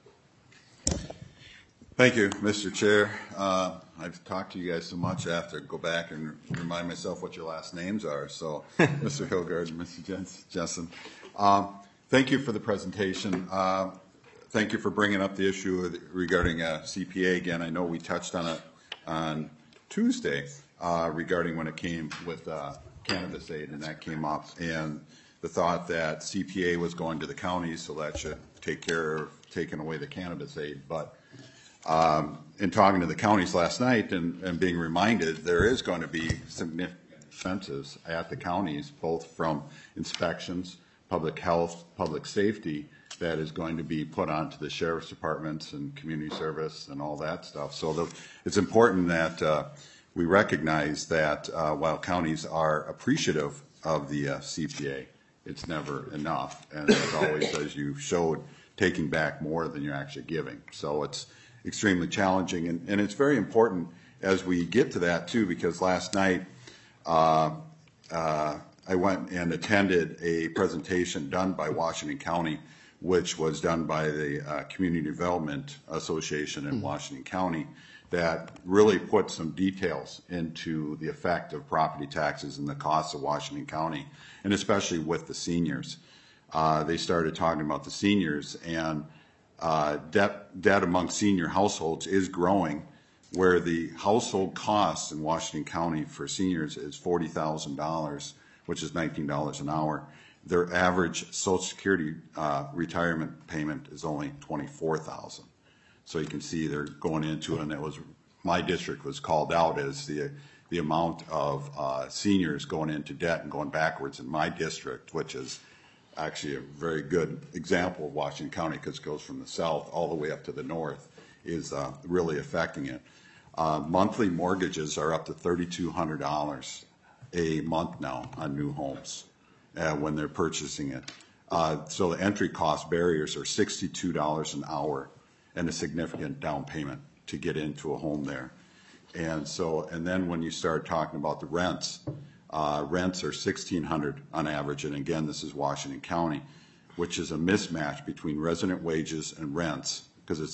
Thank you, Mr. Chair. I've talked to you guys so much, I have to go back and remind myself what your last names are. So, Mr. Hilgard and Mr. Jensen. Thank you for the presentation. Thank you for bringing up the issue regarding CPA again. I know we touched on it on Tuesday regarding when it came with cannabis aid, and that came up, and the thought that CPA was going to the counties, so that should take care of taking away the cannabis aid. But in talking to the counties last night and being reminded, there is going to be significant expenses at the counties, both from inspections, public health, public safety, that is going to be put onto the sheriff's departments and community service and all that stuff. So it's important that we recognize that while counties are appreciative of the CPA, it's never enough. And as always, as you showed, taking back more than you're actually giving. So it's extremely challenging. And it's very important as we get to that, too, because last night I went and attended a presentation done by Washington County, which was done by the Community Development Association in Washington County, that really put some details into the effect of property taxes and the costs of Washington County, and especially with the seniors. They started talking about the seniors, and debt among senior households is growing, where the household costs in Washington County for seniors is $40,000, which is $19 an hour. Their average Social Security retirement payment is only $24,000. So you can see they're going into it, and it was, my district was called out as the amount of seniors going into debt and going backwards in my district, which is actually a very good example of Washington County, because it goes from the south all the way up to the north, is really affecting it. Monthly mortgages are up to $3,200 a month now on new homes when they're purchasing it. So the entry cost barriers are $62 an hour and a significant down payment to get into a home there. And then when you start talking about the rents are $1,600 on average, and again, this is Washington County, which is a mismatch between resident wages and rents, because it's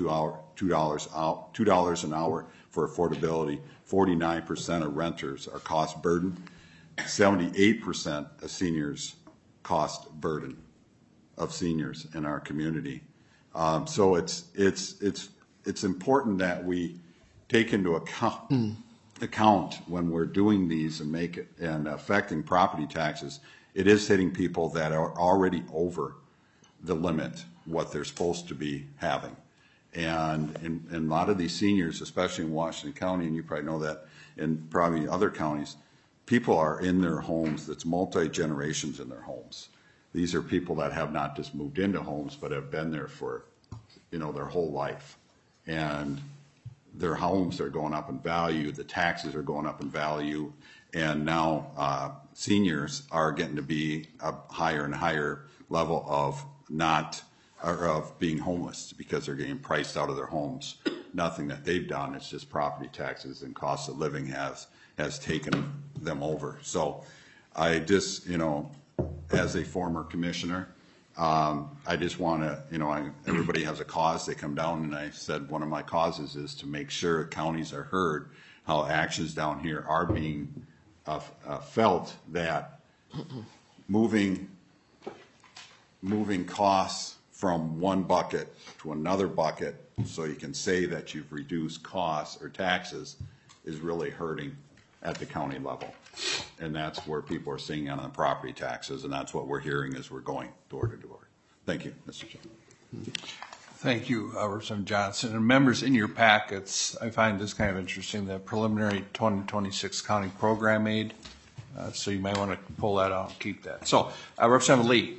$2 an hour for affordability. 49% of renters are cost burden. 78% of seniors cost burden of seniors in our community. So it's important that we take into account when we're doing these and make it and affecting property taxes. It is hitting people that are already over the limit what they're supposed to be having. And a lot of these seniors, especially in Washington County, and you probably know that in probably other counties, people are in their homes. That's multi-generations in their homes. These are people that have not just moved into homes, but have been there for, their whole life. And their homes are going up in value. The taxes are going up in value. And now seniors are getting to be a higher and higher level of of being homeless, because they're getting priced out of their homes. Nothing that they've done. It's just property taxes and cost of living has taken them over. So I just, as a former commissioner, I just want to, everybody has a cause. They come down, and I said one of my causes is to make sure counties are heard, how actions down here are being felt, that moving costs from one bucket to another bucket so you can say that you've reduced costs or taxes is really hurting at the county level. And that's where people are seeing it on property taxes, and that's what we're hearing as we're going door to door. Thank you, Mr. Chairman. Thank you, Representative Johnson. And members, in your packets, I find this kind of interesting, the preliminary 2026 county program aid. So you might want to pull that out and keep that. So, Representative Lee.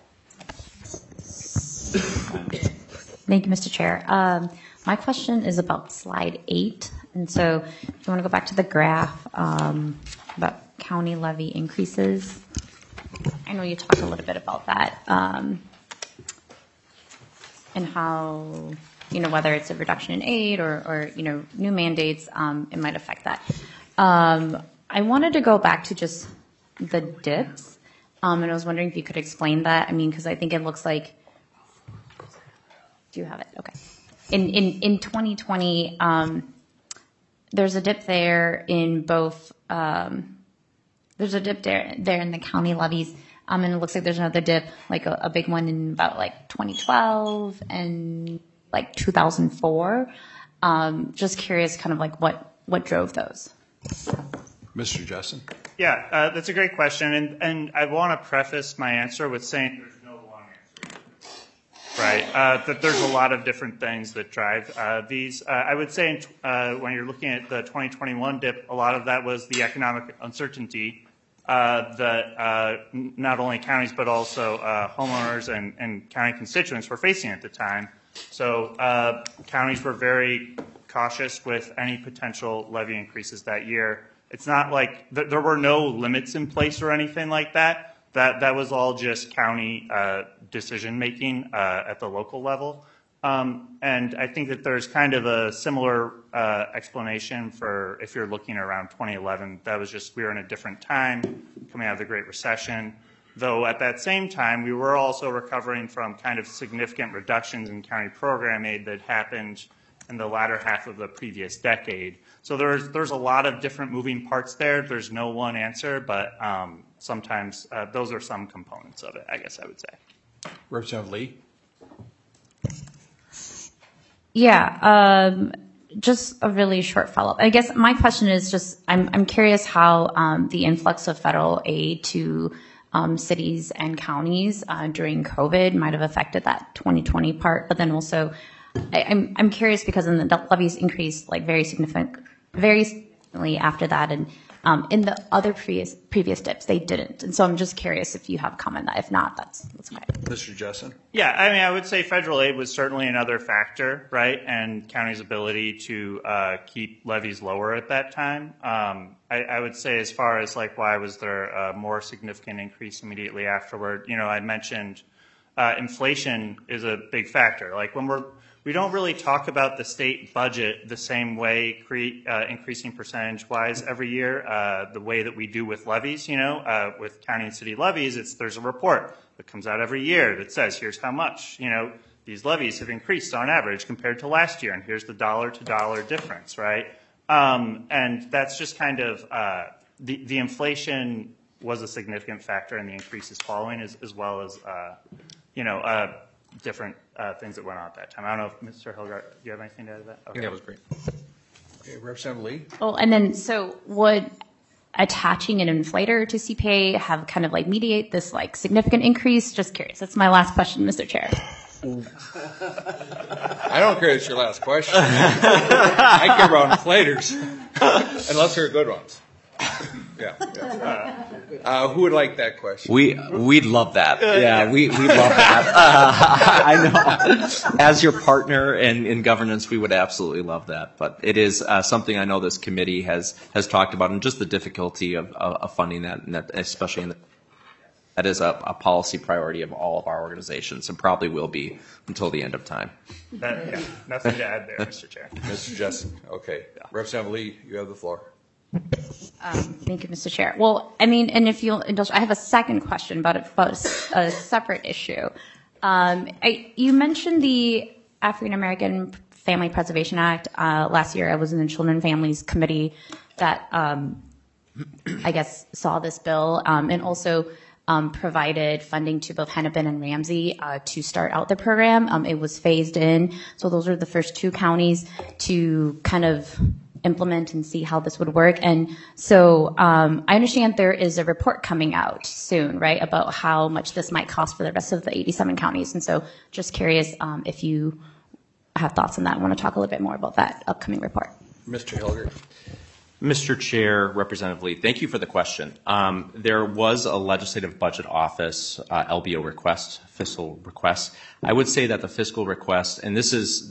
Thank you, Mr. Chair. My question is about slide 8. And so if you want to go back to the graph about county levy increases, I know you talked a little bit about that and how, whether it's a reduction in aid or new mandates, it might affect that. I wanted to go back to just the dips, and I was wondering if you could explain that. I mean, because I think it looks like, do you have it? Okay. In 2020, there's a dip there in both, there's a dip there in the county levies, and it looks like there's another dip, like a big one in about like 2012 and like 2004. Just curious kind of like what drove those. Mr. Justin. Yeah, that's a great question, and I want to preface my answer with saying there's no long answer. Right, that there's a lot of different things that drive these. I would say when you're looking at the 2021 dip, a lot of that was the economic uncertainty that not only counties but also homeowners and county constituents were facing at the time. So counties were very cautious with any potential levy increases that year. It's not like there were no limits in place or anything like that. That was all just county decision making at the local level. And I think that there's kind of a similar explanation for if you're looking around 2011. That was just we were in a different time coming out of the Great Recession. Though at that same time, we were also recovering from kind of significant reductions in county program aid that happened in the latter half of the previous decade. So there's a lot of different moving parts there. There's no one answer, but sometimes those are some components of it, I guess I would say. Representative Lee. Yeah, just a really short follow-up. I guess my question is just I'm curious how the influx of federal aid to cities and counties during COVID might have affected that 2020 part, but then also I'm curious because then the levies increased like very significantly after that, and in the other previous dips they didn't, and so I'm just curious if you have a comment on that. If not, that's okay. Mr. Justin. Yeah, I mean, I would say federal aid was certainly another factor, right, and counties' ability to keep levies lower at that time. I would say as far as like why was there a more significant increase immediately afterward, I mentioned inflation is a big factor. Like when we don't really talk about the state budget the same way, increasing percentage-wise every year, the way that we do with levies, with county and city levies. There's a report that comes out every year that says, here's how much, these levies have increased on average compared to last year, and here's the dollar-to-dollar difference, right? And that's just kind of, the inflation was a significant factor in the increases following, as well as, different things that went on at that time. I don't know if Mr. Hilgart, do you have anything to add to that? Okay. Yeah, that was great. Okay, Representative Lee. Well, and then so would attaching an inflator to CPA have kind of like mediate this like significant increase? Just curious. That's my last question, Mr. Chair. I don't care if it's your last question. I care about inflators, unless they're good ones. Yeah. Who would like that question? We'd love that. Yeah, we'd love that. I know. As your partner in governance, we would absolutely love that. But it is something I know this committee has talked about, and just the difficulty of funding that, and that especially that is a policy priority of all of our organizations, and probably will be until the end of time. Nothing to add there, Mr. Chair. Mr. Justin. Okay. Yeah. Representative Lee, you have the floor. Thank you, Mr. Chair. Well, I mean, and if you'll indulge, I have a second question about a separate issue. You mentioned the African American Family Preservation Act. Last year, I was in the Children and Families Committee that I guess saw this bill, and also provided funding to both Hennepin and Ramsey to start out the program. It was phased in, so those are the first two counties to kind of implement and see how this would work. And so I understand there is a report coming out soon, right, about how much this might cost for the rest of the 87 counties. And so just curious if you have thoughts on that and want to talk a little bit more about that upcoming report. Mr. Hilger. Mr. Chair, Representative Lee, thank you for the question. There was a legislative budget office LBO request, fiscal request. I would say that the fiscal request, and this is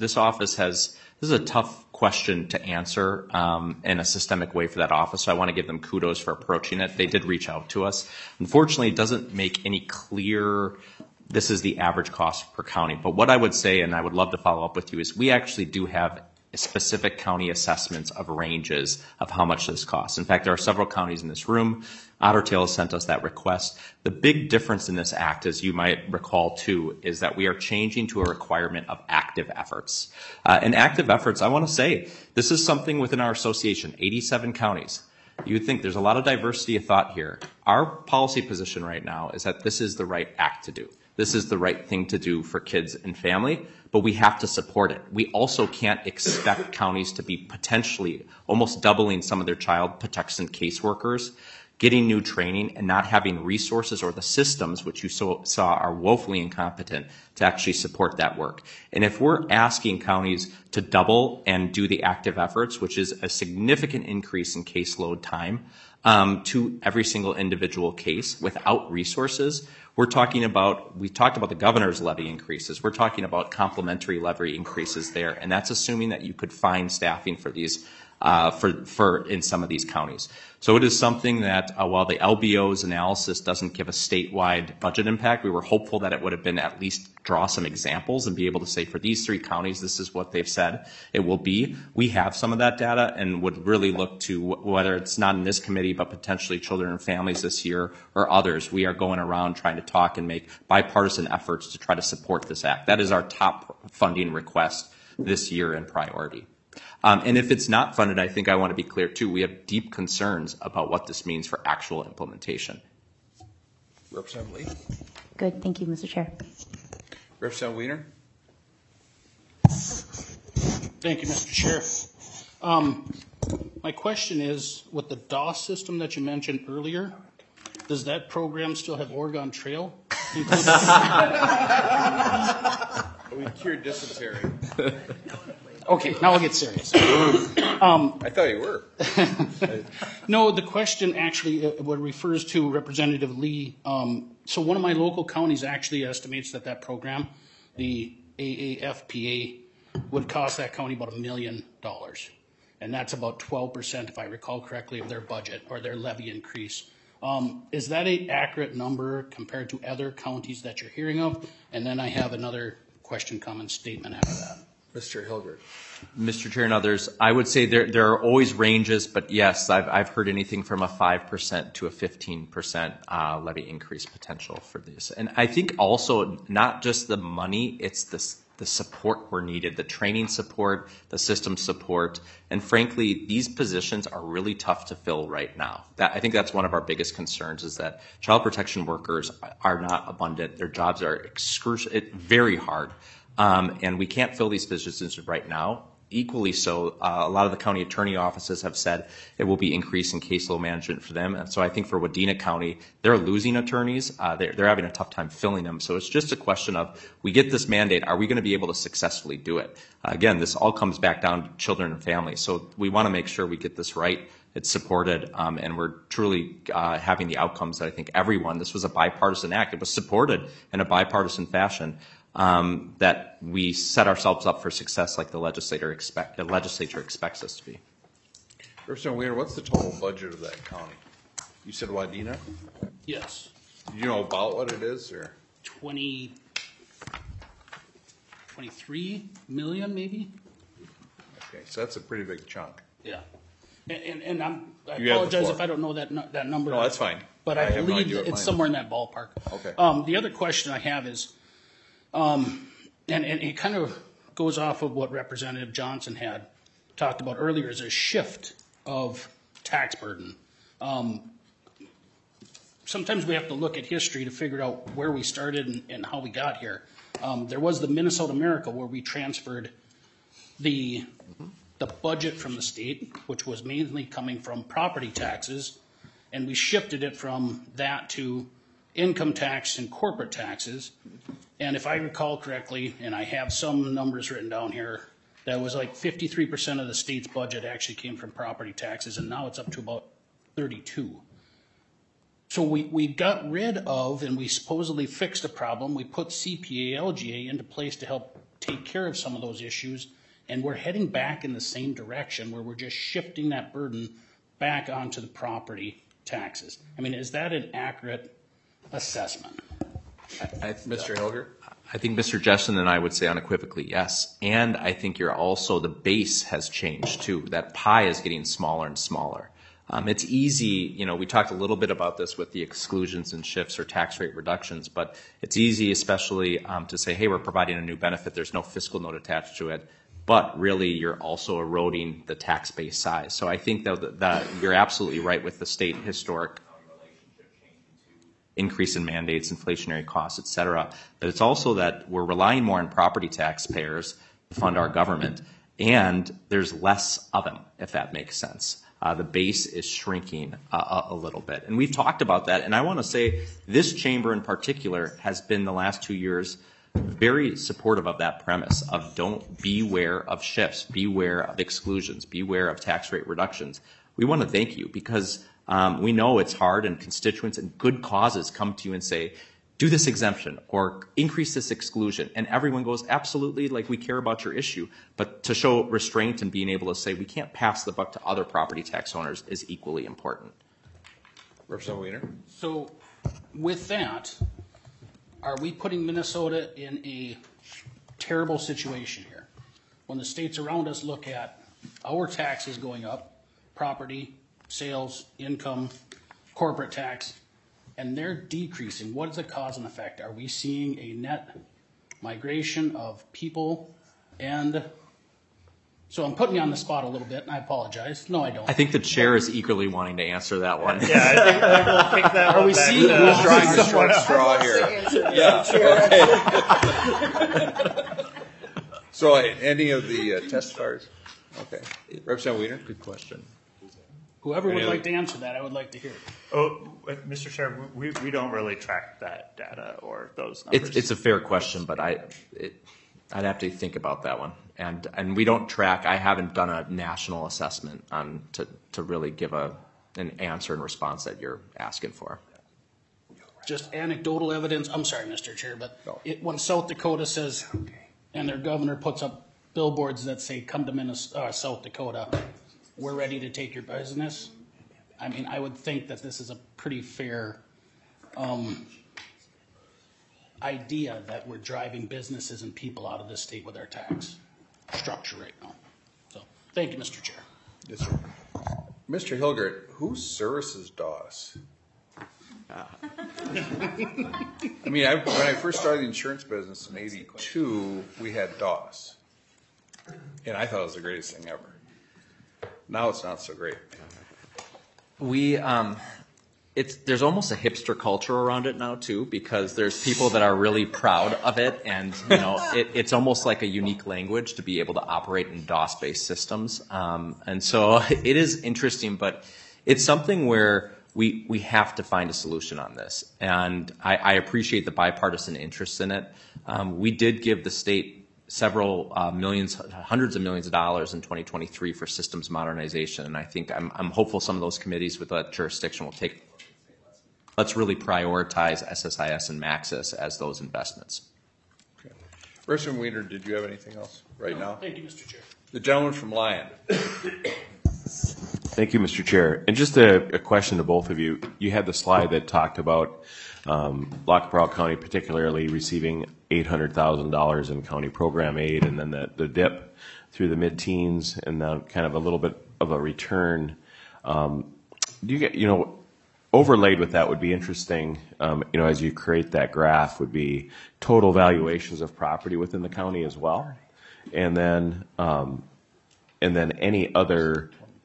a tough question to answer in a systemic way for that office, so I want to give them kudos for approaching it. They did reach out to us. Unfortunately, it doesn't make any clear this is the average cost per county. But what I would say, and I would love to follow up with you, is we actually do have specific county assessments of ranges of how much this costs. In fact, there are several counties in this room. Otter Tail has sent us that request. The big difference in this act, as you might recall too, is that we are changing to a requirement of active efforts. And active efforts, I want to say, this is something within our association, 87 counties. You would think there's a lot of diversity of thought here. Our policy position right now is that this is the right act to do. This is the right thing to do for kids and family, but we have to support it. We also can't expect counties to be potentially almost doubling some of their child protection caseworkers, getting new training, and not having resources or the systems, which you saw are woefully incompetent, to actually support that work. And if we're asking counties to double and do the active efforts, which is a significant increase in caseload time, to every single individual case without resources, we talked about the governor's levy increases. We're talking about complementary levy increases there, and that's assuming that you could find staffing for these for in some of these counties. So it is something that while the LBO's analysis doesn't give a statewide budget impact, we were hopeful that it would have been at least draw some examples and be able to say for these three counties, this is what they've said it will be. We have some of that data and would really look to whether it's not in this committee, but potentially Children and Families this year or others. We are going around trying to talk and make bipartisan efforts to try to support this act. That is our top funding request this year and priority. And if it's not funded, I think I want to be clear too, we have deep concerns about what this means for actual implementation. Representative Lee. Good, thank you, Mr. Chair. Representative Wiener. Thank you, Mr. Chair. My question is, with the DOS system that you mentioned earlier, does that program still have Oregon Trail included? We cured dysentery. Okay, now I'll get serious. I thought you were. No, the question actually what refers to Representative Lee. So one of my local counties actually estimates that program, the AAFPA, would cost that county about $1 million. And that's about 12%, if I recall correctly, of their budget or their levy increase. Is that an accurate number compared to other counties that you're hearing of? And then I have another question, comment, statement after that. Mr. Hilgert. Mr. Chair and others, I would say there are always ranges, but yes, I've heard anything from a 5% to a 15% levy increase potential for this. And I think also not just the money, it's the support we're needed, the training support, the system support, and frankly, these positions are really tough to fill right now. I think that's one of our biggest concerns is that child protection workers are not abundant. Their jobs are very hard. And we can't fill these positions right now. Equally so, a lot of the county attorney offices have said it will be increasing caseload management for them. And so I think for Wadena County, they're losing attorneys. They're having a tough time filling them. So it's just a question of, we get this mandate, are we going to be able to successfully do it? Again, this all comes back down to children and families. So we want to make sure we get this right. It's supported, and we're truly having the outcomes that I think this was a bipartisan act. It was supported in a bipartisan fashion. That we set ourselves up for success like the legislature expects us to be. Representative Wiener, what's the total budget of that county? You said Wadena? Yes. Do you know about what it is, or? 23 million maybe? Okay, so that's a pretty big chunk. Yeah. And I You have the apologize floor. if I don't know that number. No, that's fine. But I have no believe idea what it's mine somewhere in that ballpark. Okay. The other question I have is, and it kind of goes off of what Representative Johnson had talked about earlier, is a shift of tax burden. sometimes we have to look at history to figure out where we started and how we got here. There was the Minnesota Miracle where we transferred the budget from the state, which was mainly coming from property taxes, and we shifted it from that to income tax and corporate taxes. And if I recall correctly, and I have some numbers written down here, that was like 53% of the state's budget actually came from property taxes, and now it's up to about 32. So we got rid of, and we supposedly fixed a problem. We put CPA, LGA into place to help take care of some of those issues, and we're heading back in the same direction where we're just shifting that burden back onto the property taxes. I mean, is that an accurate assessment? Mr. Hilger? I think Mr. Jessen and I would say unequivocally yes. And I think you're also, the base has changed too. That pie is getting smaller and smaller. It's easy, we talked a little bit about this with the exclusions and shifts or tax rate reductions, but it's easy especially to say, hey, we're providing a new benefit, there's no fiscal note attached to it, but really you're also eroding the tax base size. So I think that you're absolutely right with the state historic increase in mandates, inflationary costs, et cetera. But it's also that we're relying more on property taxpayers to fund our government, and there's less of them, if that makes sense. The base is shrinking a little bit. And we've talked about that, and I want to say this chamber in particular has been the last 2 years very supportive of that premise of beware of shifts, beware of exclusions, beware of tax rate reductions. We want to thank you because we know it's hard, and constituents and good causes come to you and say, do this exemption or increase this exclusion. And everyone goes, absolutely, like we care about your issue. But to show restraint and being able to say we can't pass the buck to other property tax owners is equally important. Representative Wiener? So with that, are we putting Minnesota in a terrible situation here? When the states around us look at our taxes going up, property, sales, income, corporate tax, and they're decreasing, what is the cause and effect? Are we seeing a net migration of people? And so I'm putting you on the spot a little bit, and I apologize. No, I don't. I think the chair is eagerly wanting to answer that one. Yeah, I think we'll take that. Are we seeing Who's drawing the short straw here? Yeah, okay. So any of the testifiers? Okay. Representative Wiener? Good question. Whoever would like to answer that, I would like to hear it. Oh, Mr. Chair, we don't really track that data or those numbers. It's a fair question, but I'd have to think about that one. And we don't track. I haven't done a national assessment to really give an answer and response that you're asking for. Just anecdotal evidence. I'm sorry, Mr. Chair, but when South Dakota says, and their governor puts up billboards that say, "Come to South Dakota, we're ready to take your business." I mean, I would think that this is a pretty fair idea that we're driving businesses and people out of this state with our tax structure right now. So, thank you, Mr. Chair. Yes, sir. Mr. Hilgert, who services DOS? I mean, when I first started the insurance business in '82, we had DOS. And I thought it was the greatest thing ever. Now it's not so great. There's almost a hipster culture around it now too, because there's people that are really proud of it, and it's almost like a unique language to be able to operate in DOS-based systems. And so it is interesting, but it's something where we have to find a solution on this. And I appreciate the bipartisan interest in it. We did give the state several hundreds of millions of dollars in 2023 for systems modernization, and I think I'm hopeful some of those committees with that jurisdiction will take. Let's really prioritize SSIS and Maxis as those investments. Okay. Representative Wiener, did you have anything else right now? Thank you, Mr. Chair. The gentleman from Lyon. Thank you, Mr. Chair. And just a question to both of you. You had the slide that talked about Lac Pearl County particularly receiving $800,000 in county program aid, and then the dip through the mid-teens, and then kind of a little bit of a return. Do you get, overlaid with that would be interesting, as you create that graph, would be total valuations of property within the county as well, and then any other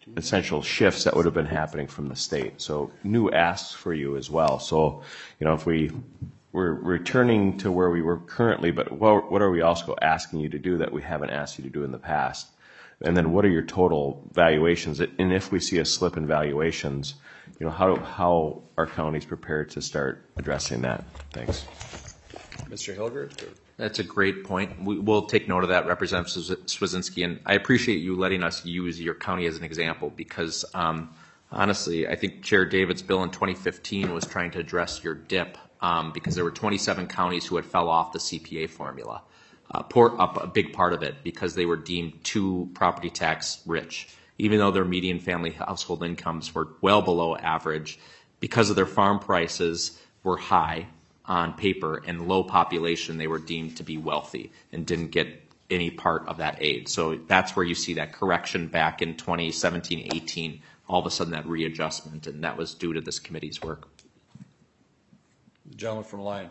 essential shifts that would have been happening from the state. So new asks for you as well. So, if we're returning to where we were currently, but what are we also asking you to do that we haven't asked you to do in the past? And then what are your total valuations? And if we see a slip in valuations, how are counties prepared to start addressing that? Thanks. Mr. Hilgert? That's a great point. We'll take note of that, Representative Swazinski, and I appreciate you letting us use your county as an example because, honestly, I think Chair David's bill in 2015 was trying to address your dip because there were 27 counties who had fell off the CPA formula, a big part of it because they were deemed too property tax rich, even though their median family household incomes were well below average because of their farm prices were high on paper and low population, they were deemed to be wealthy and didn't get any part of that aid. So that's where you see that correction back in 2017, 18, all of a sudden that readjustment, and that was due to this committee's work. The gentleman from Lyon.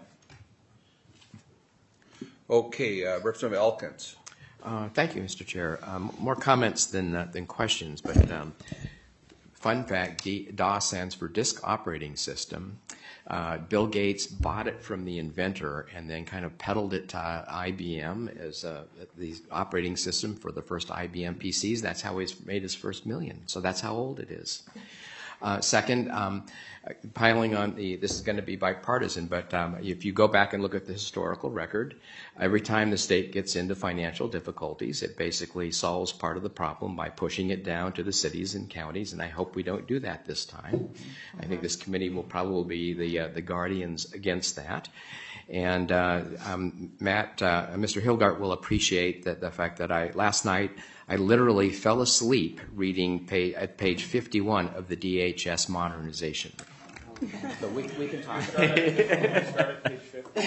Okay, Representative Elkins. Thank you, Mr. Chair. More comments than questions, but fun fact, DOS stands for Disk Operating System. Bill Gates bought it from the inventor and then kind of peddled it to IBM as the operating system for the first IBM PCs. That's how he made his first million. So that's how old it is. Second, piling on this is going to be bipartisan, but if you go back and look at the historical record, every time the state gets into financial difficulties, it basically solves part of the problem by pushing it down to the cities and counties, and I hope we don't do that this time. I think this committee will probably be the guardians against that. And Matt, Mr. Hilgart will appreciate the fact that last night I literally fell asleep reading at page 51 of the DHS modernization. So we can talk about it. Start at page 50.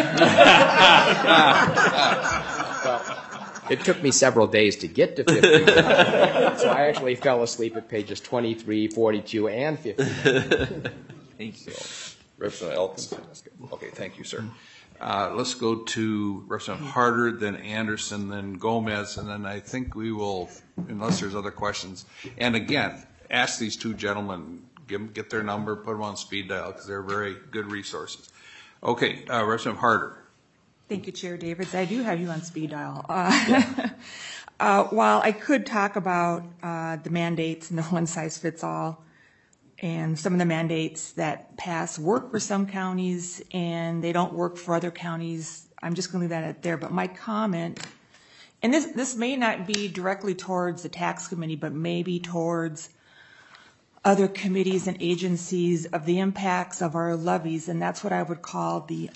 Well, it took me several days to get to 51, so I actually fell asleep at pages 23, 42, and 51. Thank you. Representative Elkins. Okay, thank you, sir. Let's go to Representative Harder, then Anderson, then Gomez, and then I think we will, unless there's other questions. And again, ask these two gentlemen, get their number, put them on speed dial because they're very good resources. Okay, Representative Harder. Thank you, Chair Davids. I do have you on speed dial. While I could talk about the mandates and the one-size-fits-all, and some of the mandates that pass work for some counties and they don't work for other counties, I'm just going to leave that out there. But my comment, and this may not be directly towards the tax committee, but maybe towards other committees and agencies of the impacts of our levies, and that's what I would call the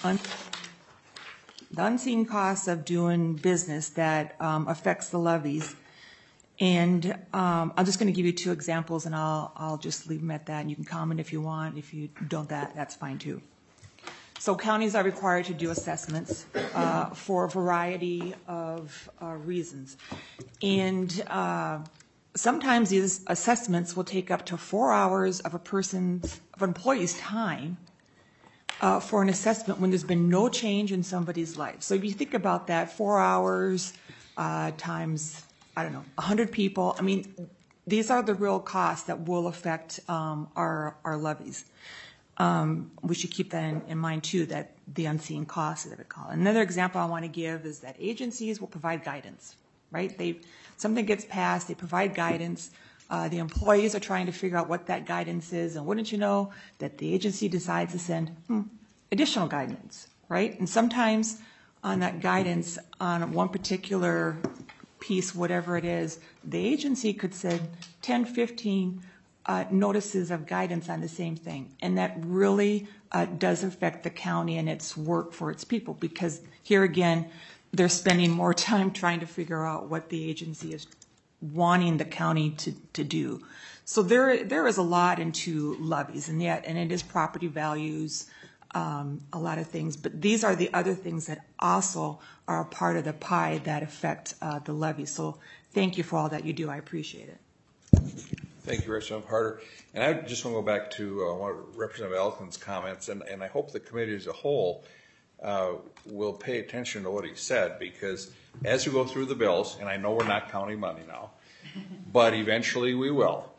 unseen costs of doing business that affects the levies. And I'm just going to give you two examples, and I'll just leave them at that, and you can comment if you want. If you don't, that's fine too. So counties are required to do assessments for a variety of reasons. And sometimes these assessments will take up to 4 hours of an employee's time for an assessment when there's been no change in somebody's life. So if you think about that, 4 hours times, I don't know, 100 people. I mean, these are the real costs that will affect our levies. We should keep that in mind too, that the unseen costs that we call it. Another example I want to give is that agencies will provide guidance, right? Something gets passed, they provide guidance. The employees are trying to figure out what that guidance is, and wouldn't you know that the agency decides to send additional guidance, right? And sometimes on that guidance on one particular piece, whatever it is, the agency could send 10, 15 notices of guidance on the same thing. And that really does affect the county and its work for its people, because here again, they're spending more time trying to figure out what the agency is wanting the county to do. So there is a lot into levies, and it is property values, a lot of things, but these are the other things that also are a part of the pie that affect the levy. So thank you for all that you do. I appreciate it. Thank you, Representative Harder. And I just want to go back to Representative Elkins' comments, and I hope the committee as a whole will pay attention to what he said, because as we go through the bills, and I know we're not counting money now, but eventually we will.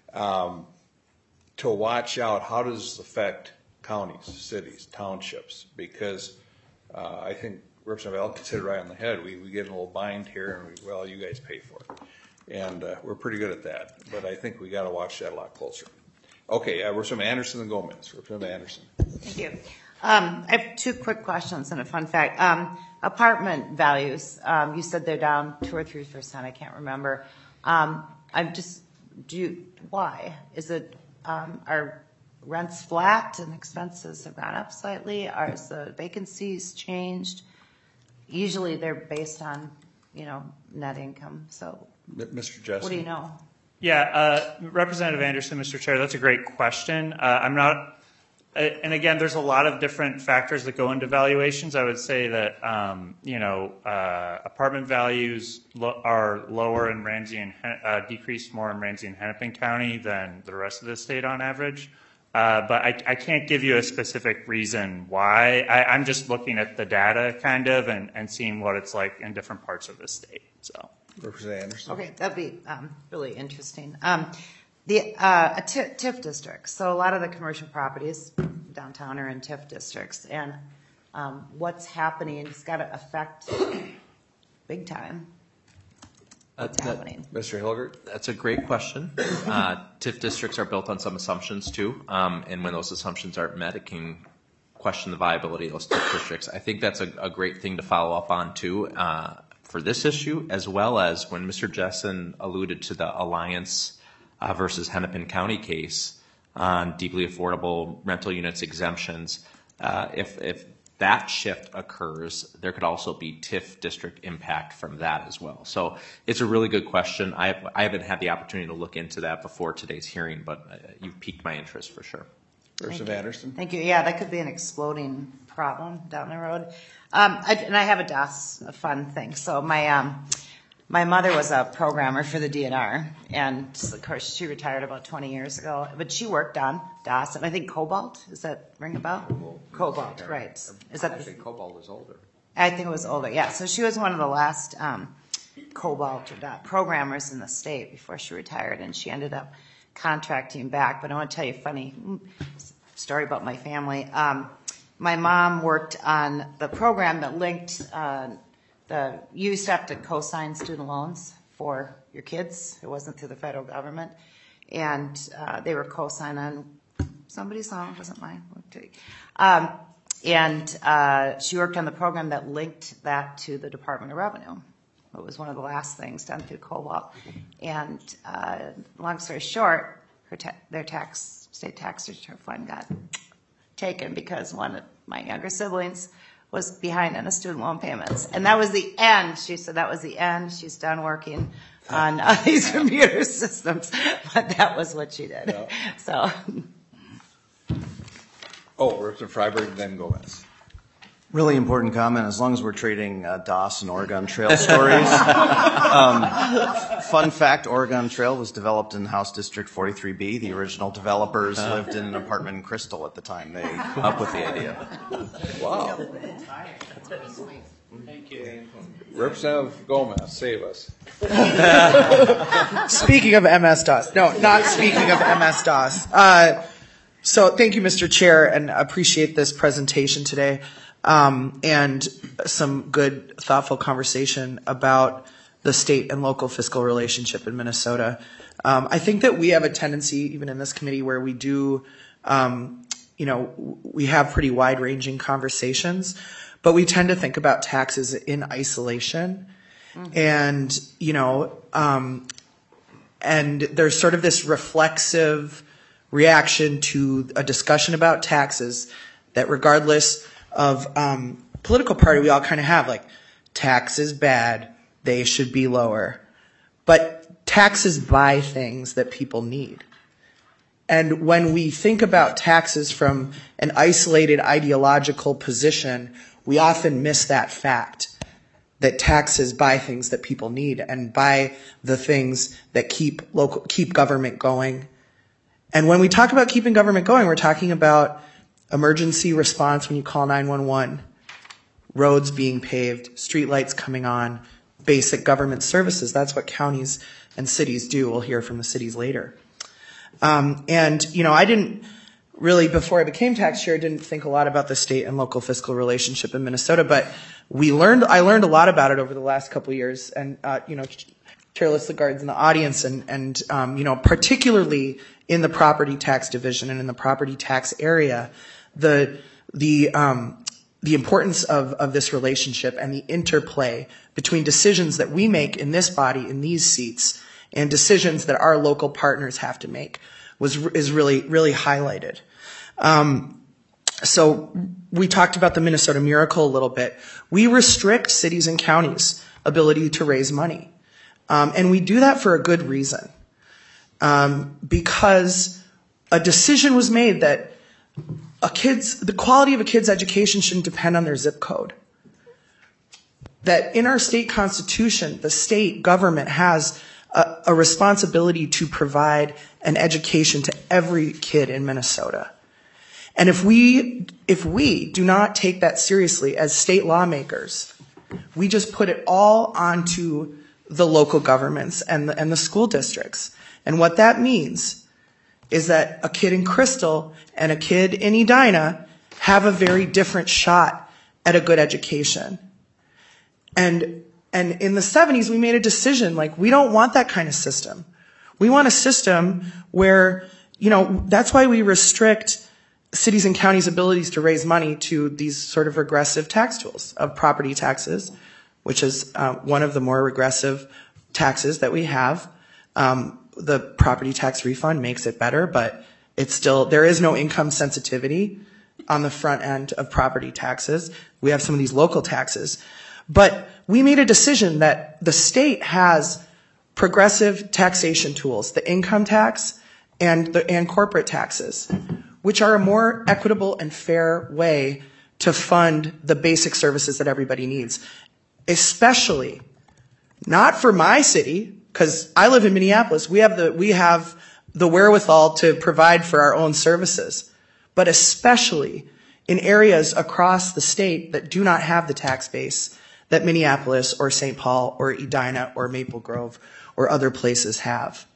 To watch out, how does this affect counties, cities, townships? Because I think Representative Elkins hit it right on the head. We get in a little bind here, and well, you guys pay for it. And we're pretty good at that, but I think we got to watch that a lot closer. Okay, Representative Anderson and Gomez. Representative Anderson. Thank you. I have two quick questions and a fun fact. Apartment values, you said they're down 2 or 3%. I can't remember. Why? Is it, are rents flat and expenses have gone up slightly? Is the vacancies changed? Usually they're based on, net income. So, Mr. Jessen. what do you know? Yeah, Representative Anderson, Mr. Chair, that's a great question. I'm not, and again, there's a lot of different factors that go into valuations. I would say that, apartment values are lower in Ramsey and decreased more in Ramsey and Hennepin County than the rest of the state on average. But I can't give you a specific reason why. I'm just looking at the data kind of and seeing what it's like in different parts of the state. So. Representative Anderson. Okay, that'd be really interesting. TIF districts. So a lot of the commercial properties downtown are in TIF districts, and what's happening? It's got to affect big time. What's happening? Mr. Hilgert. That's a great question. TIF districts are built on some assumptions too, and when those assumptions aren't met, it can question the viability of those TIF districts. I think that's a great thing to follow up on too. For this issue, as well as when Mr. Jessen alluded to the Alliance versus Hennepin County case on deeply affordable rental units exemptions, if that shift occurs, there could also be TIF district impact from that as well. So it's a really good question. I haven't had the opportunity to look into that before today's hearing, but you've piqued my interest for sure. Representative Anderson. Thank you. Yeah, that could be an exploding problem down the road. And I have a fun thing. So my mother was a programmer for the DNR, and of course she retired about 20 years ago. But she worked on DOS, and I think Cobalt. Does that ring a bell? Cobalt, right? Is that? I think Cobalt was older. I think it was older. Yeah. So she was one of the last Cobalt or DOT programmers in the state before she retired, and she ended up contracting back. But I want to tell you a funny story about my family. My mom worked on the program that linked you used to have to co-sign student loans for your kids. It wasn't through the federal government. And they were co-signed on somebody's home, it wasn't mine. And she worked on the program that linked that to the Department of Revenue. It was one of the last things done through Cobalt. And long story short, their state tax return fund got taken because one of my younger siblings was behind on the student loan payments. And that was the end. She said that was the end. She's done working on these computer systems. But that was what she did. Yeah. So. Representative Freiberg, then Gomez. Really important comment, as long as we're trading DOS and Oregon Trail stories. Fun fact, Oregon Trail was developed in House District 43B. The original developers lived in an apartment in Crystal at the time they came up with the idea. Wow. Thank you. Representative Gomez, save us. Speaking of MS-DOS. No, not speaking of MS-DOS. So thank you, Mr. Chair, and appreciate this presentation today. And some good, thoughtful conversation about the state and local fiscal relationship in Minnesota. I think that we have a tendency, even in this committee, where we do, we have pretty wide-ranging conversations, but we tend to think about taxes in isolation. Mm-hmm. And there's sort of this reflexive reaction to a discussion about taxes that regardless of political party, we all kind of have, like, tax is bad, they should be lower. But taxes buy things that people need. And when we think about taxes from an isolated ideological position, we often miss that fact that taxes buy things that people need and buy the things that keep government going. And when we talk about keeping government going, we're talking about emergency response when you call 911, roads being paved, streetlights coming on, basic government services. That's what counties and cities do. We'll hear from the cities later. And, you know, I didn't really, before I became tax chair, didn't think a lot about the state and local fiscal relationship in Minnesota, but I learned a lot about it over the last couple of years. And, you know, Chair Listagard's in the audience, and you know, particularly in the property tax division and in the property tax area, the importance of this relationship and the interplay between decisions that we make in this body, in these seats, and decisions that our local partners have to make is really highlighted. So we talked about the Minnesota Miracle a little bit. We restrict cities and counties' ability to raise money. And we do that for a good reason. Because a decision was made that the quality of a kid's education shouldn't depend on their zip code. That in our state constitution, the state government has a responsibility to provide an education to every kid in Minnesota. And if we do not take that seriously as state lawmakers, we just put it all onto the local governments and the school districts. And what that means is that a kid in Crystal and a kid in Edina have a very different shot at a good education. And in the 70s, we made a decision, like, we don't want that kind of system. We want a system where, you know, that's why we restrict cities and counties' abilities to raise money to these sort of regressive tax tools of property taxes, which is one of the more regressive taxes that we have. The property tax refund makes it better, but it's still, there is no income sensitivity on the front end of property taxes. We have some of these local taxes. But we made a decision that the state has progressive taxation tools, the income tax and corporate taxes, which are a more equitable and fair way to fund the basic services that everybody needs. Especially, not for my city, because I live in Minneapolis, we have the wherewithal to provide for our own services, but especially in areas across the state that do not have the tax base that Minneapolis or St. Paul or Edina or Maple Grove or other places have.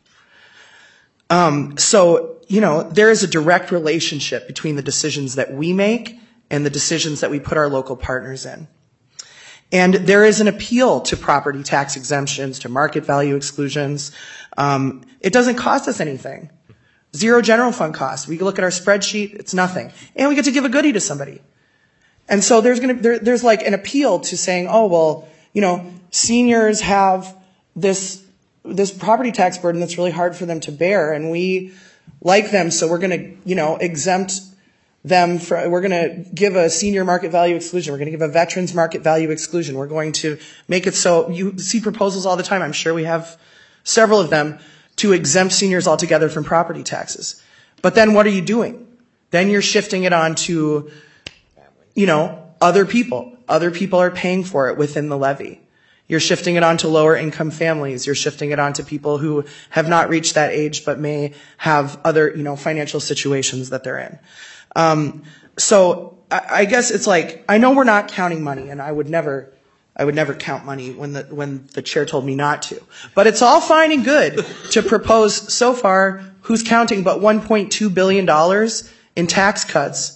So, you know, there is a direct relationship between the decisions that we make and the decisions that we put our local partners in. And there is an appeal to property tax exemptions, to market value exclusions. It doesn't cost us anything. Zero general fund costs. We look at our spreadsheet, it's nothing. And we get to give a goodie to somebody. And so there's like an appeal to saying, oh, well, you know, seniors have this property tax burden that's really hard for them to bear, and we like them, so we're going to, you know, exempt them. We're going to give a senior market value exclusion. We're going to give a veterans market value exclusion. We're going to make it so, you see proposals all the time, I'm sure we have several of them, to exempt seniors altogether from property taxes. But then what are you doing? Then you're shifting it on to, you know, other people. Other people are paying for it within the levy. You're shifting it on to lower income families. You're shifting it on to people who have not reached that age but may have other, you know, financial situations that they're in. So I guess it's like, I know we're not counting money, and I would never count money when the chair told me not to. But it's all fine and good to propose so far, who's counting, but $1.2 billion in tax cuts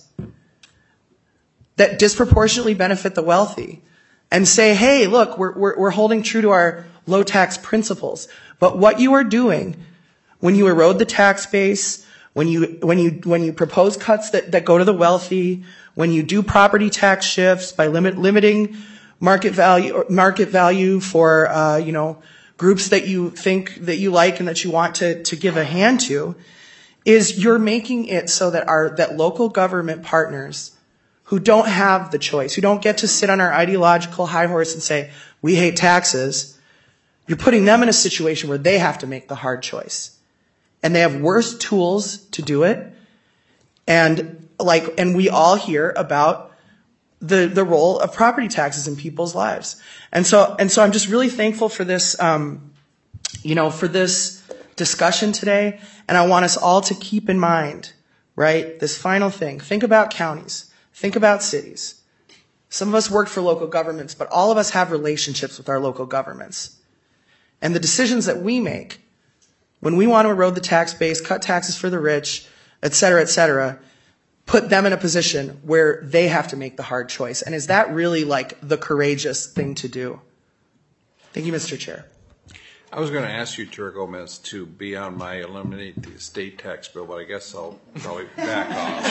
that disproportionately benefit the wealthy, and say, hey, look, we're holding true to our low tax principles. But what you are doing when you erode the tax base, when you propose cuts that go to the wealthy, when you do property tax shifts by limiting market value for you know, groups that you think that you like and that you want to give a hand to, is you're making it so that local government partners who don't have the choice, who don't get to sit on our ideological high horse and say, we hate taxes, you're putting them in a situation where they have to make the hard choice. And they have worse tools to do it. And we all hear about the role of property taxes in people's lives. And so I'm just really thankful for this, you know, for this discussion today. And I want us all to keep in mind, right, this final thing. Think about counties. Think about cities. Some of us work for local governments, but all of us have relationships with our local governments. And the decisions that we make, when we want to erode the tax base, cut taxes for the rich, et cetera, put them in a position where they have to make the hard choice. And is that really like the courageous thing to do? Thank you, Mr. Chair. I was going to ask you, Chair Gomez, to be on my eliminate the estate tax bill, but I guess I'll probably back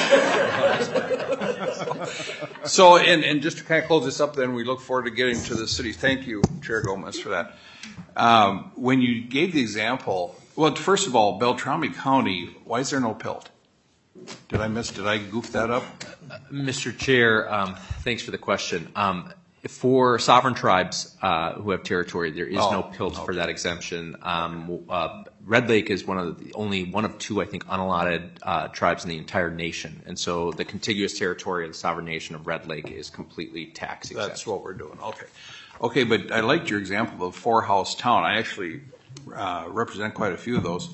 off. So, and just to kind of close this up, then we look forward to getting to the cities. Thank you, Chair Gomez, for that. When you gave the example, well, first of all, Beltrami County, why is there no PILT? Did I goof that up? Mr. Chair, thanks for the question. For sovereign tribes who have territory, there is no PILT for that exemption. Red Lake is only one of two, I think, unallotted tribes in the entire nation. And so the contiguous territory of the sovereign nation of Red Lake is completely tax exempt. That's what we're doing. Okay, but I liked your example of four-house town. I actually represent quite a few of those.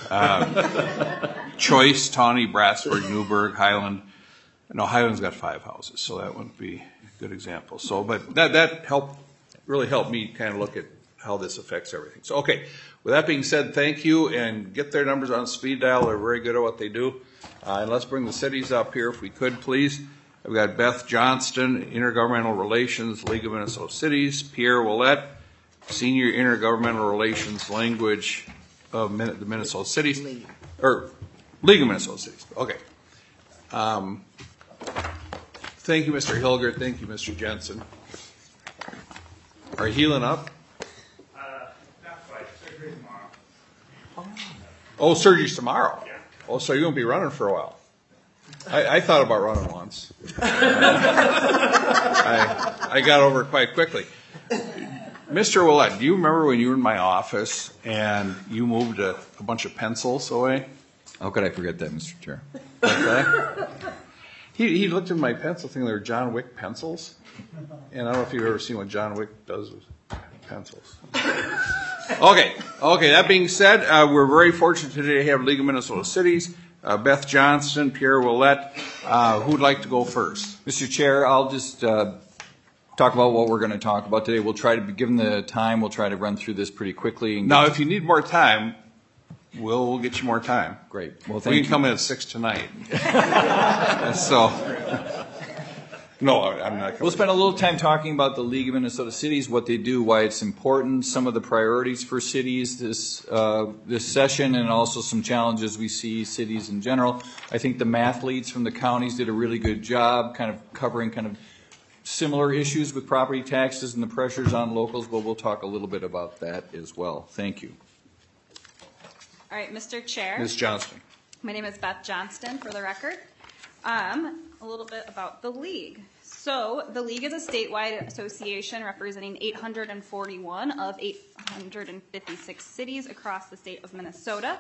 Choice, Tawny, Brattsburg, Newburgh, Highland. No, Highland's got 5 houses, so that wouldn't be a good example. So, but that really helped me kind of look at how this affects everything. So, okay, with that being said, thank you, and get their numbers on speed dial. They're very good at what they do. And let's bring the cities up here, if we could, please. I've got Beth Johnston, Intergovernmental Relations, League of Minnesota Cities. Pierre Willette, Senior Intergovernmental Relations, Language of the Minnesota Cities. League of Minnesota Cities. Okay. Thank you, Mr. Hilger. Thank you, Mr. Jensen. Are you healing up? Not quite. Surgery tomorrow. Oh, surgery's tomorrow? Yeah. Oh, so you're going to be running for a while. I thought about running once. I got over it quite quickly. Mr. Willette, do you remember when you were in my office and you moved a bunch of pencils away? How could I forget that, Mr. Chair? Okay. He looked at my pencil thinking they were John Wick pencils. And I don't know if you've ever seen what John Wick does with pencils. Okay, that being said, we're very fortunate today to have League of Minnesota Cities, Beth Johnston, Pierre Willette. Who'd like to go first? Mr. Chair, I'll just talk about what we're going to talk about today. We'll try to, given the time, we'll try to run through this pretty quickly. And now, if you need more time, we'll get you more time. Great. Well, we can come in at 6 tonight. So, no, I'm not. We'll spend a little time talking about the League of Minnesota Cities, what they do, why it's important, some of the priorities for cities this session, and also some challenges we see cities in general. I think the math leads from the counties did a really good job, kind of covering kind of similar issues with property taxes and the pressures on locals, but we'll talk a little bit about that as well. Thank you. All right, Mr. Chair. Ms. Johnston. My name is Beth Johnston, for the record. A little bit about the League. So the League is a statewide association representing 841 of 856 cities across the state of Minnesota.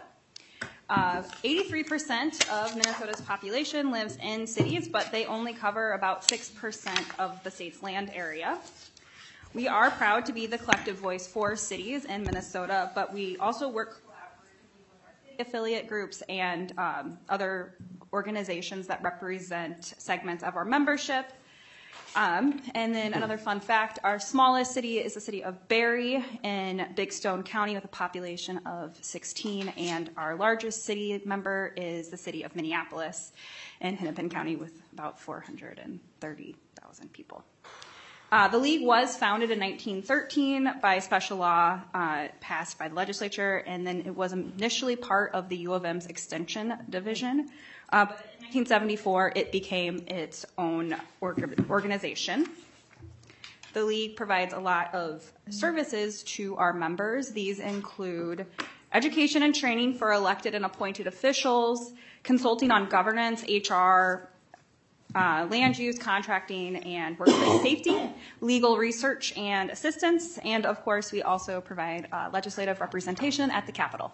83% of Minnesota's population lives in cities, but they only cover about 6% of the state's land area. We are proud to be the collective voice for cities in Minnesota, but we also work affiliate groups and other organizations that represent segments of our membership. And then another fun fact, our smallest city is the city of Barry in Big Stone County with a population of 16, and our largest city member is the city of Minneapolis in Hennepin County with about 430,000 people. The League was founded in 1913 by special law passed by the legislature, and then it was initially part of the U of M's Extension Division. But in 1974, it became its own organization. The League provides a lot of services to our members. These include education and training for elected and appointed officials, consulting on governance, HR, land use, contracting, and workplace safety, legal research and assistance, and of course we also provide legislative representation at the Capitol.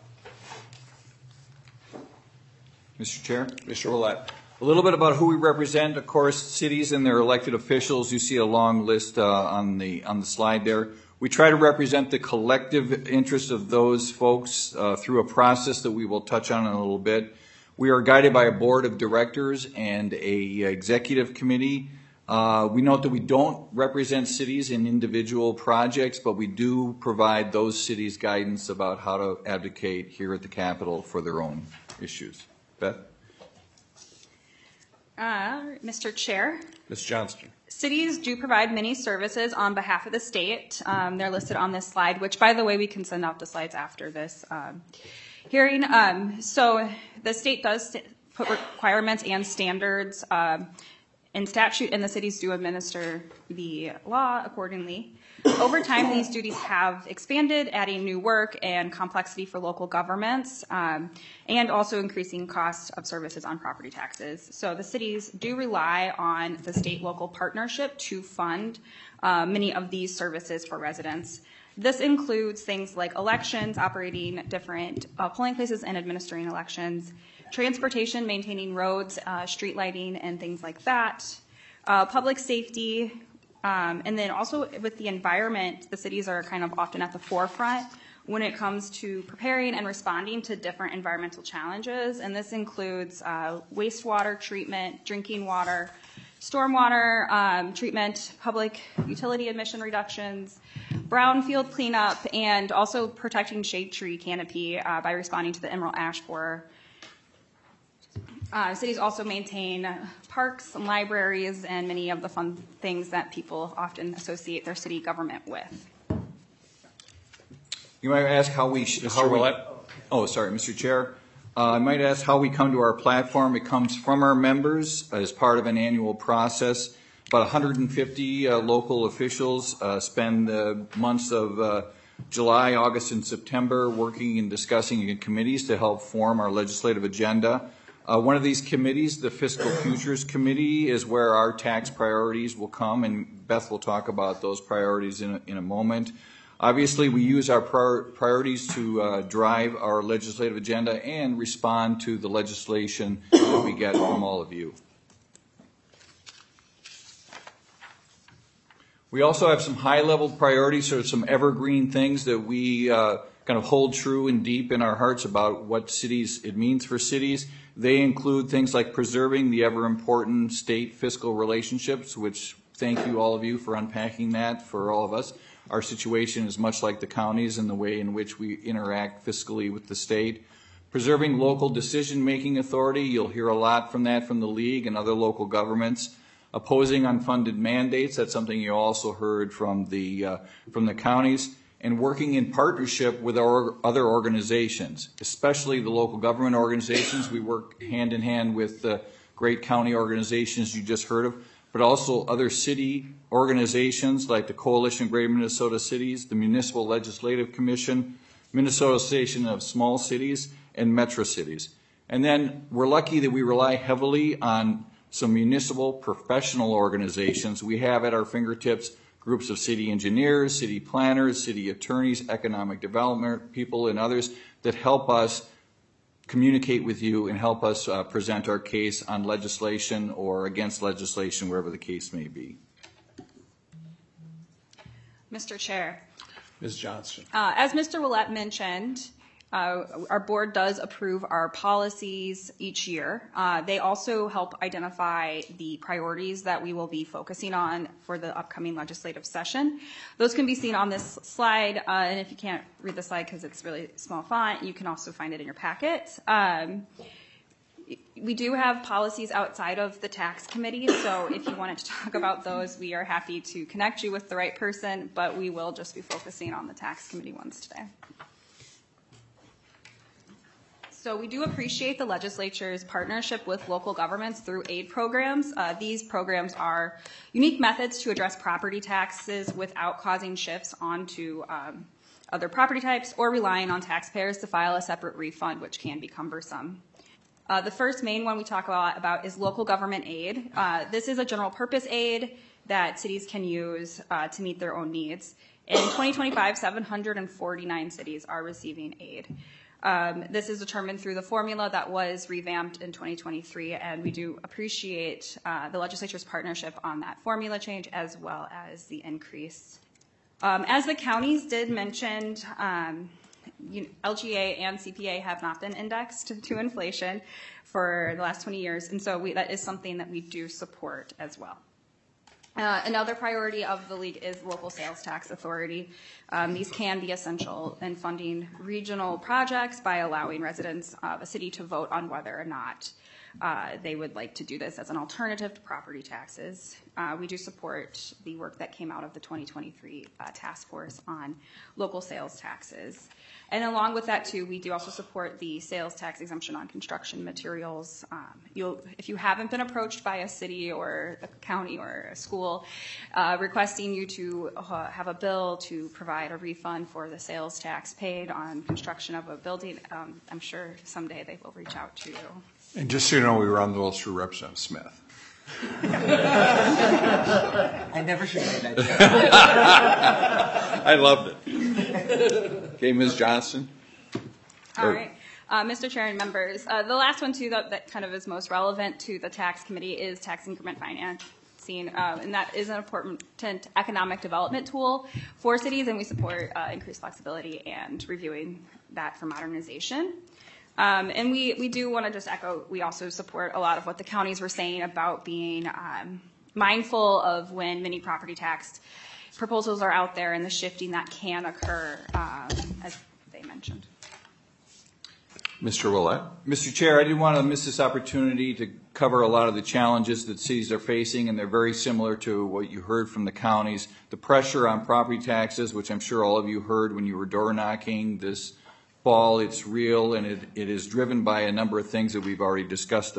Mr. Chair? Mr. Willette. A little bit about who we represent. Of course, cities and their elected officials. You see a long list on the slide there. We try to represent the collective interest of those folks through a process that we will touch on in a little bit. We are guided by a board of directors and a executive committee We note that we don't represent cities in individual projects, but we do provide those cities guidance about how to advocate here at the Capitol for their own issues. Beth? Mr. Chair, Ms. Johnston. cities do provide many services on behalf of the state. They're listed on this slide, which, by the way, we can send out the slides after this hearing. So the state does put requirements and standards in statute, and the cities do administer the law accordingly. Over time, these duties have expanded, adding new work and complexity for local governments, and also increasing costs of services on property taxes. So the cities do rely on the state-local partnership to fund many of these services for residents. This includes things like elections, operating different polling places and administering elections, transportation, maintaining roads, street lighting, and things like that, public safety, and then also with the environment, the cities are kind of often at the forefront when it comes to preparing and responding to different environmental challenges, and this includes wastewater treatment, drinking water, stormwater treatment, public utility emission reductions, brownfield cleanup, and also protecting shade tree canopy by responding to the emerald ash borer. Cities also maintain parks and libraries and many of the fun things that people often associate their city government with. You might ask how we... Oh, sorry, Mr. Chair. I might ask how we come to our platform. It comes from our members as part of an annual process. About 150 local officials spend the months of July, August, and September working and discussing in committees to help form our legislative agenda. One of these committees, the Fiscal Futures Committee, is where our tax priorities will come, and Beth will talk about those priorities in a moment. Obviously, we use our priorities to drive our legislative agenda and respond to the legislation that we get from all of you. We also have some high-level priorities, or some evergreen things that we kind of hold true and deep in our hearts about what cities it means for cities. They include things like preserving the ever-important state fiscal relationships, which thank you, all of you, for unpacking that for all of us. Our situation is much like the counties in the way in which we interact fiscally with the state. Preserving local decision-making authority, you'll hear a lot from that from the League and other local governments. Opposing unfunded mandates, that's something you also heard from the counties. And working in partnership with our other organizations, especially the local government organizations. We work hand in hand with the great county organizations you just heard of, but also other city organizations like the Coalition of Greater Minnesota Cities, the Municipal Legislative Commission, Minnesota Association of Small Cities, and Metro Cities. And then we're lucky that we rely heavily on some municipal professional organizations. We have at our fingertips groups of city engineers, city planners, city attorneys, economic development people, and others that help us communicate with you and help us present our case on legislation or against legislation, wherever the case may be. Mr. Chair. Ms. Johnston. As Mr. Willett mentioned, our board does approve our policies each year. They also help identify the priorities that we will be focusing on for the upcoming legislative session. Those can be seen on this slide, and if you can't read the slide because it's really small font, you can also find it in your packet. We do have policies outside of the tax committee, so if you wanted to talk about those, we are happy to connect you with the right person, but we will just be focusing on the tax committee ones today. So we do appreciate the legislature's partnership with local governments through aid programs. These programs are unique methods to address property taxes without causing shifts onto other property types or relying on taxpayers to file a separate refund, which can be cumbersome. The first main one we talk a lot about is local government aid. This is a general purpose aid that cities can use to meet their own needs. In 2025, 749 cities are receiving aid. This is determined through the formula that was revamped in 2023, and we do appreciate the legislature's partnership on that formula change as well as the increase. As the counties did mention, LGA and CPA have not been indexed to inflation for the last 20 years, and so that is something that we do support as well. Another priority of the league is local sales tax authority. These can be essential in funding regional projects by allowing residents of a city to vote on whether or not they would like to do this as an alternative to property taxes. We do support the work that came out of the 2023 task force on local sales taxes. And along with that, too, we do also support the sales tax exemption on construction materials. If you haven't been approached by a city or a county or a school requesting you to have a bill to provide a refund for the sales tax paid on construction of a building, I'm sure someday they will reach out to you. And just so you know, we run those through Representative Smith. I never should have made that joke. I loved it. Okay, Ms. Johnson. All right. Mr. Chair and members, the last one, too, that kind of is most relevant to the tax committee is tax increment financing, and that is an important economic development tool for cities, and we support increased flexibility and reviewing that for modernization. And we do want to just echo, we also support a lot of what the counties were saying about being mindful of when many property tax proposals are out there and the shifting that can occur, as they mentioned. Mr. Willett. Mr. Chair, I didn't want to miss this opportunity to cover a lot of the challenges that cities are facing, and they're very similar to what you heard from the counties. The pressure on property taxes, which I'm sure all of you heard when you were door knocking this fall, it's real, and it is driven by a number of things that we've already discussed,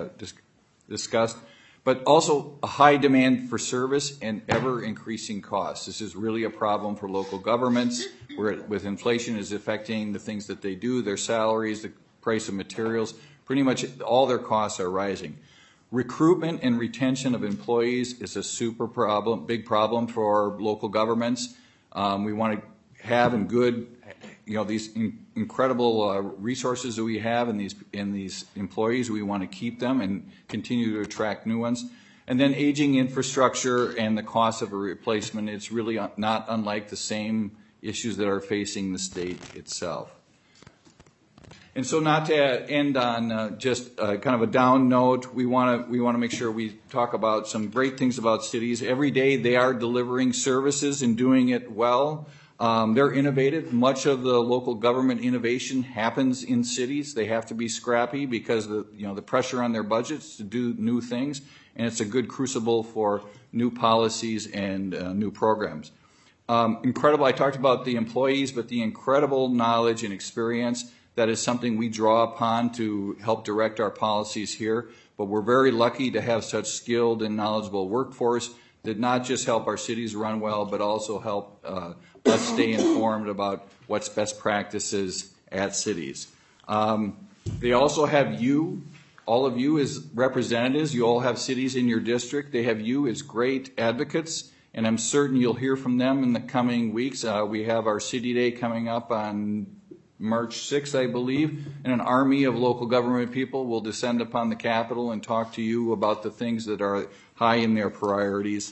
but also a high demand for service and ever-increasing costs. This is really a problem for local governments, where with inflation is affecting the things that they do, their salaries, the price of materials, pretty much all their costs are rising. Recruitment and retention of employees is a big problem for local governments. We want to have these incredible resources that we have in these employees. We want to keep them and continue to attract new ones. And then aging infrastructure and the cost of a replacement, it's really not unlike the same issues that are facing the state itself. And so, not to end on just kind of a down note, we want to make sure we talk about some great things about cities. Every day they are delivering services and doing it well. They're innovative. Much of the local government innovation happens in cities. They have to be scrappy because the pressure on their budgets to do new things, and it's a good crucible for new policies and new programs. Incredible. I talked about the employees, but the incredible knowledge and experience, that is something we draw upon to help direct our policies here. But we're very lucky to have such skilled and knowledgeable workforce that not just help our cities run well, but also help us stay informed about what's best practices at cities. They also have you, all of you as representatives. You all have cities in your district. They have you as great advocates, and I'm certain you'll hear from them in the coming weeks. We have our City Day coming up on March 6th, I believe, and an army of local government people will descend upon the Capitol and talk to you about the things that are high in their priorities.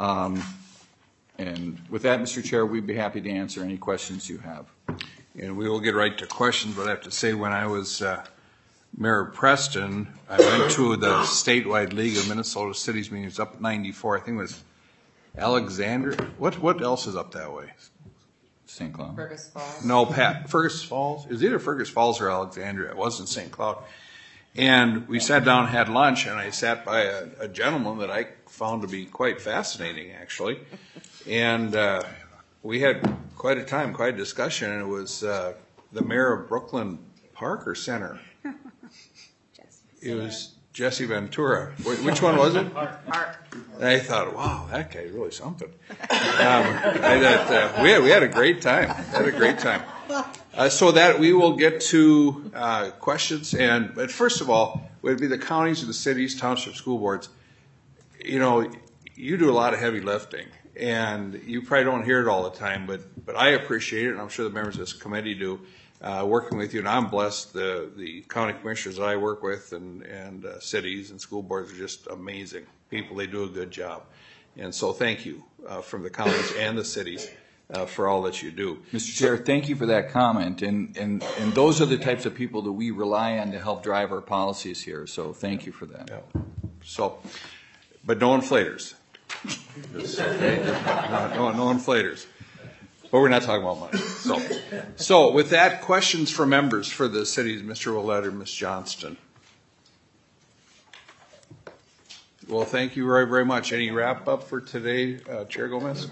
And with that, Mr. Chair, we'd be happy to answer any questions you have. And we will get right to questions, but I have to say, when I was Mayor of Preston, I went to the statewide League of Minnesota Cities meeting. It was up 94. I think it was Alexandria. What else is up that way? St. Cloud. Fergus Falls. No, Fergus Falls. It was either Fergus Falls or Alexandria. It wasn't St. Cloud. And we sat down and had lunch, and I sat by a gentleman that I found to be quite fascinating, actually. And we had quite a time, quite a discussion, and it was the mayor of Brooklyn Park or Center? It was Jesse Ventura. Which one was it? Park. And I thought, wow, that guy's really something. We had a great time. So that we will get to questions. But first of all, would it be the counties or the cities, township, school boards? You do a lot of heavy lifting, and you probably don't hear it all the time, but I appreciate it, and I'm sure the members of this committee do, working with you. And I'm blessed. The county commissioners that I work with and cities and school boards are just amazing people. They do a good job. And so thank you from the counties and the cities for all that you do. Mr. Chair, thank you for that comment. And those are the types of people that we rely on to help drive our policies here. So thank you for that. Yeah. So, but no inflators. Okay? No inflators. But we're not talking about money. So with that, questions from members for the cities, Mr. Willett or Ms. Johnston? Well, thank you very, very much. Any wrap up for today, Chair Gomez?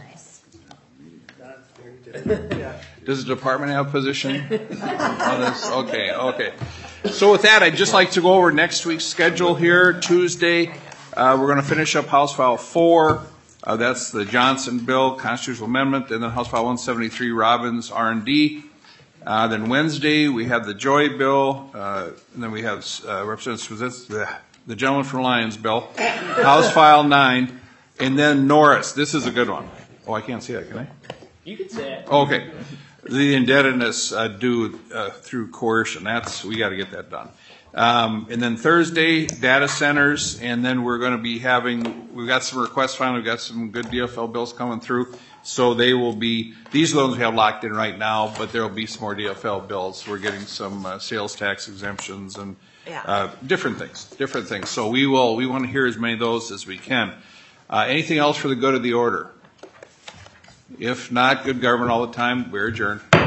Does the department have a position on this? Okay. So with that, I'd just like to go over next week's schedule here. Tuesday, we're going to finish up House File 4. That's the Johnson Bill, Constitutional Amendment, and then House File 173, Robbins, R&D. Then Wednesday, we have the Joy Bill, and then we have Representative the gentleman from Lyons Bill, House File 9, and then Norris. This is a good one. Oh, I can't see that, can I? You can say it. Okay. The indebtedness due through coercion. We got to get that done. And then Thursday, data centers, and then we're going to be we've got some requests finally, we've got some good DFL bills coming through. So they will be, these loans we have locked in right now, but there will be some more DFL bills. We're getting some sales tax exemptions and different things. So we want to hear as many of those as we can. Anything else for the good of the order? If not, good government all the time. We're adjourned.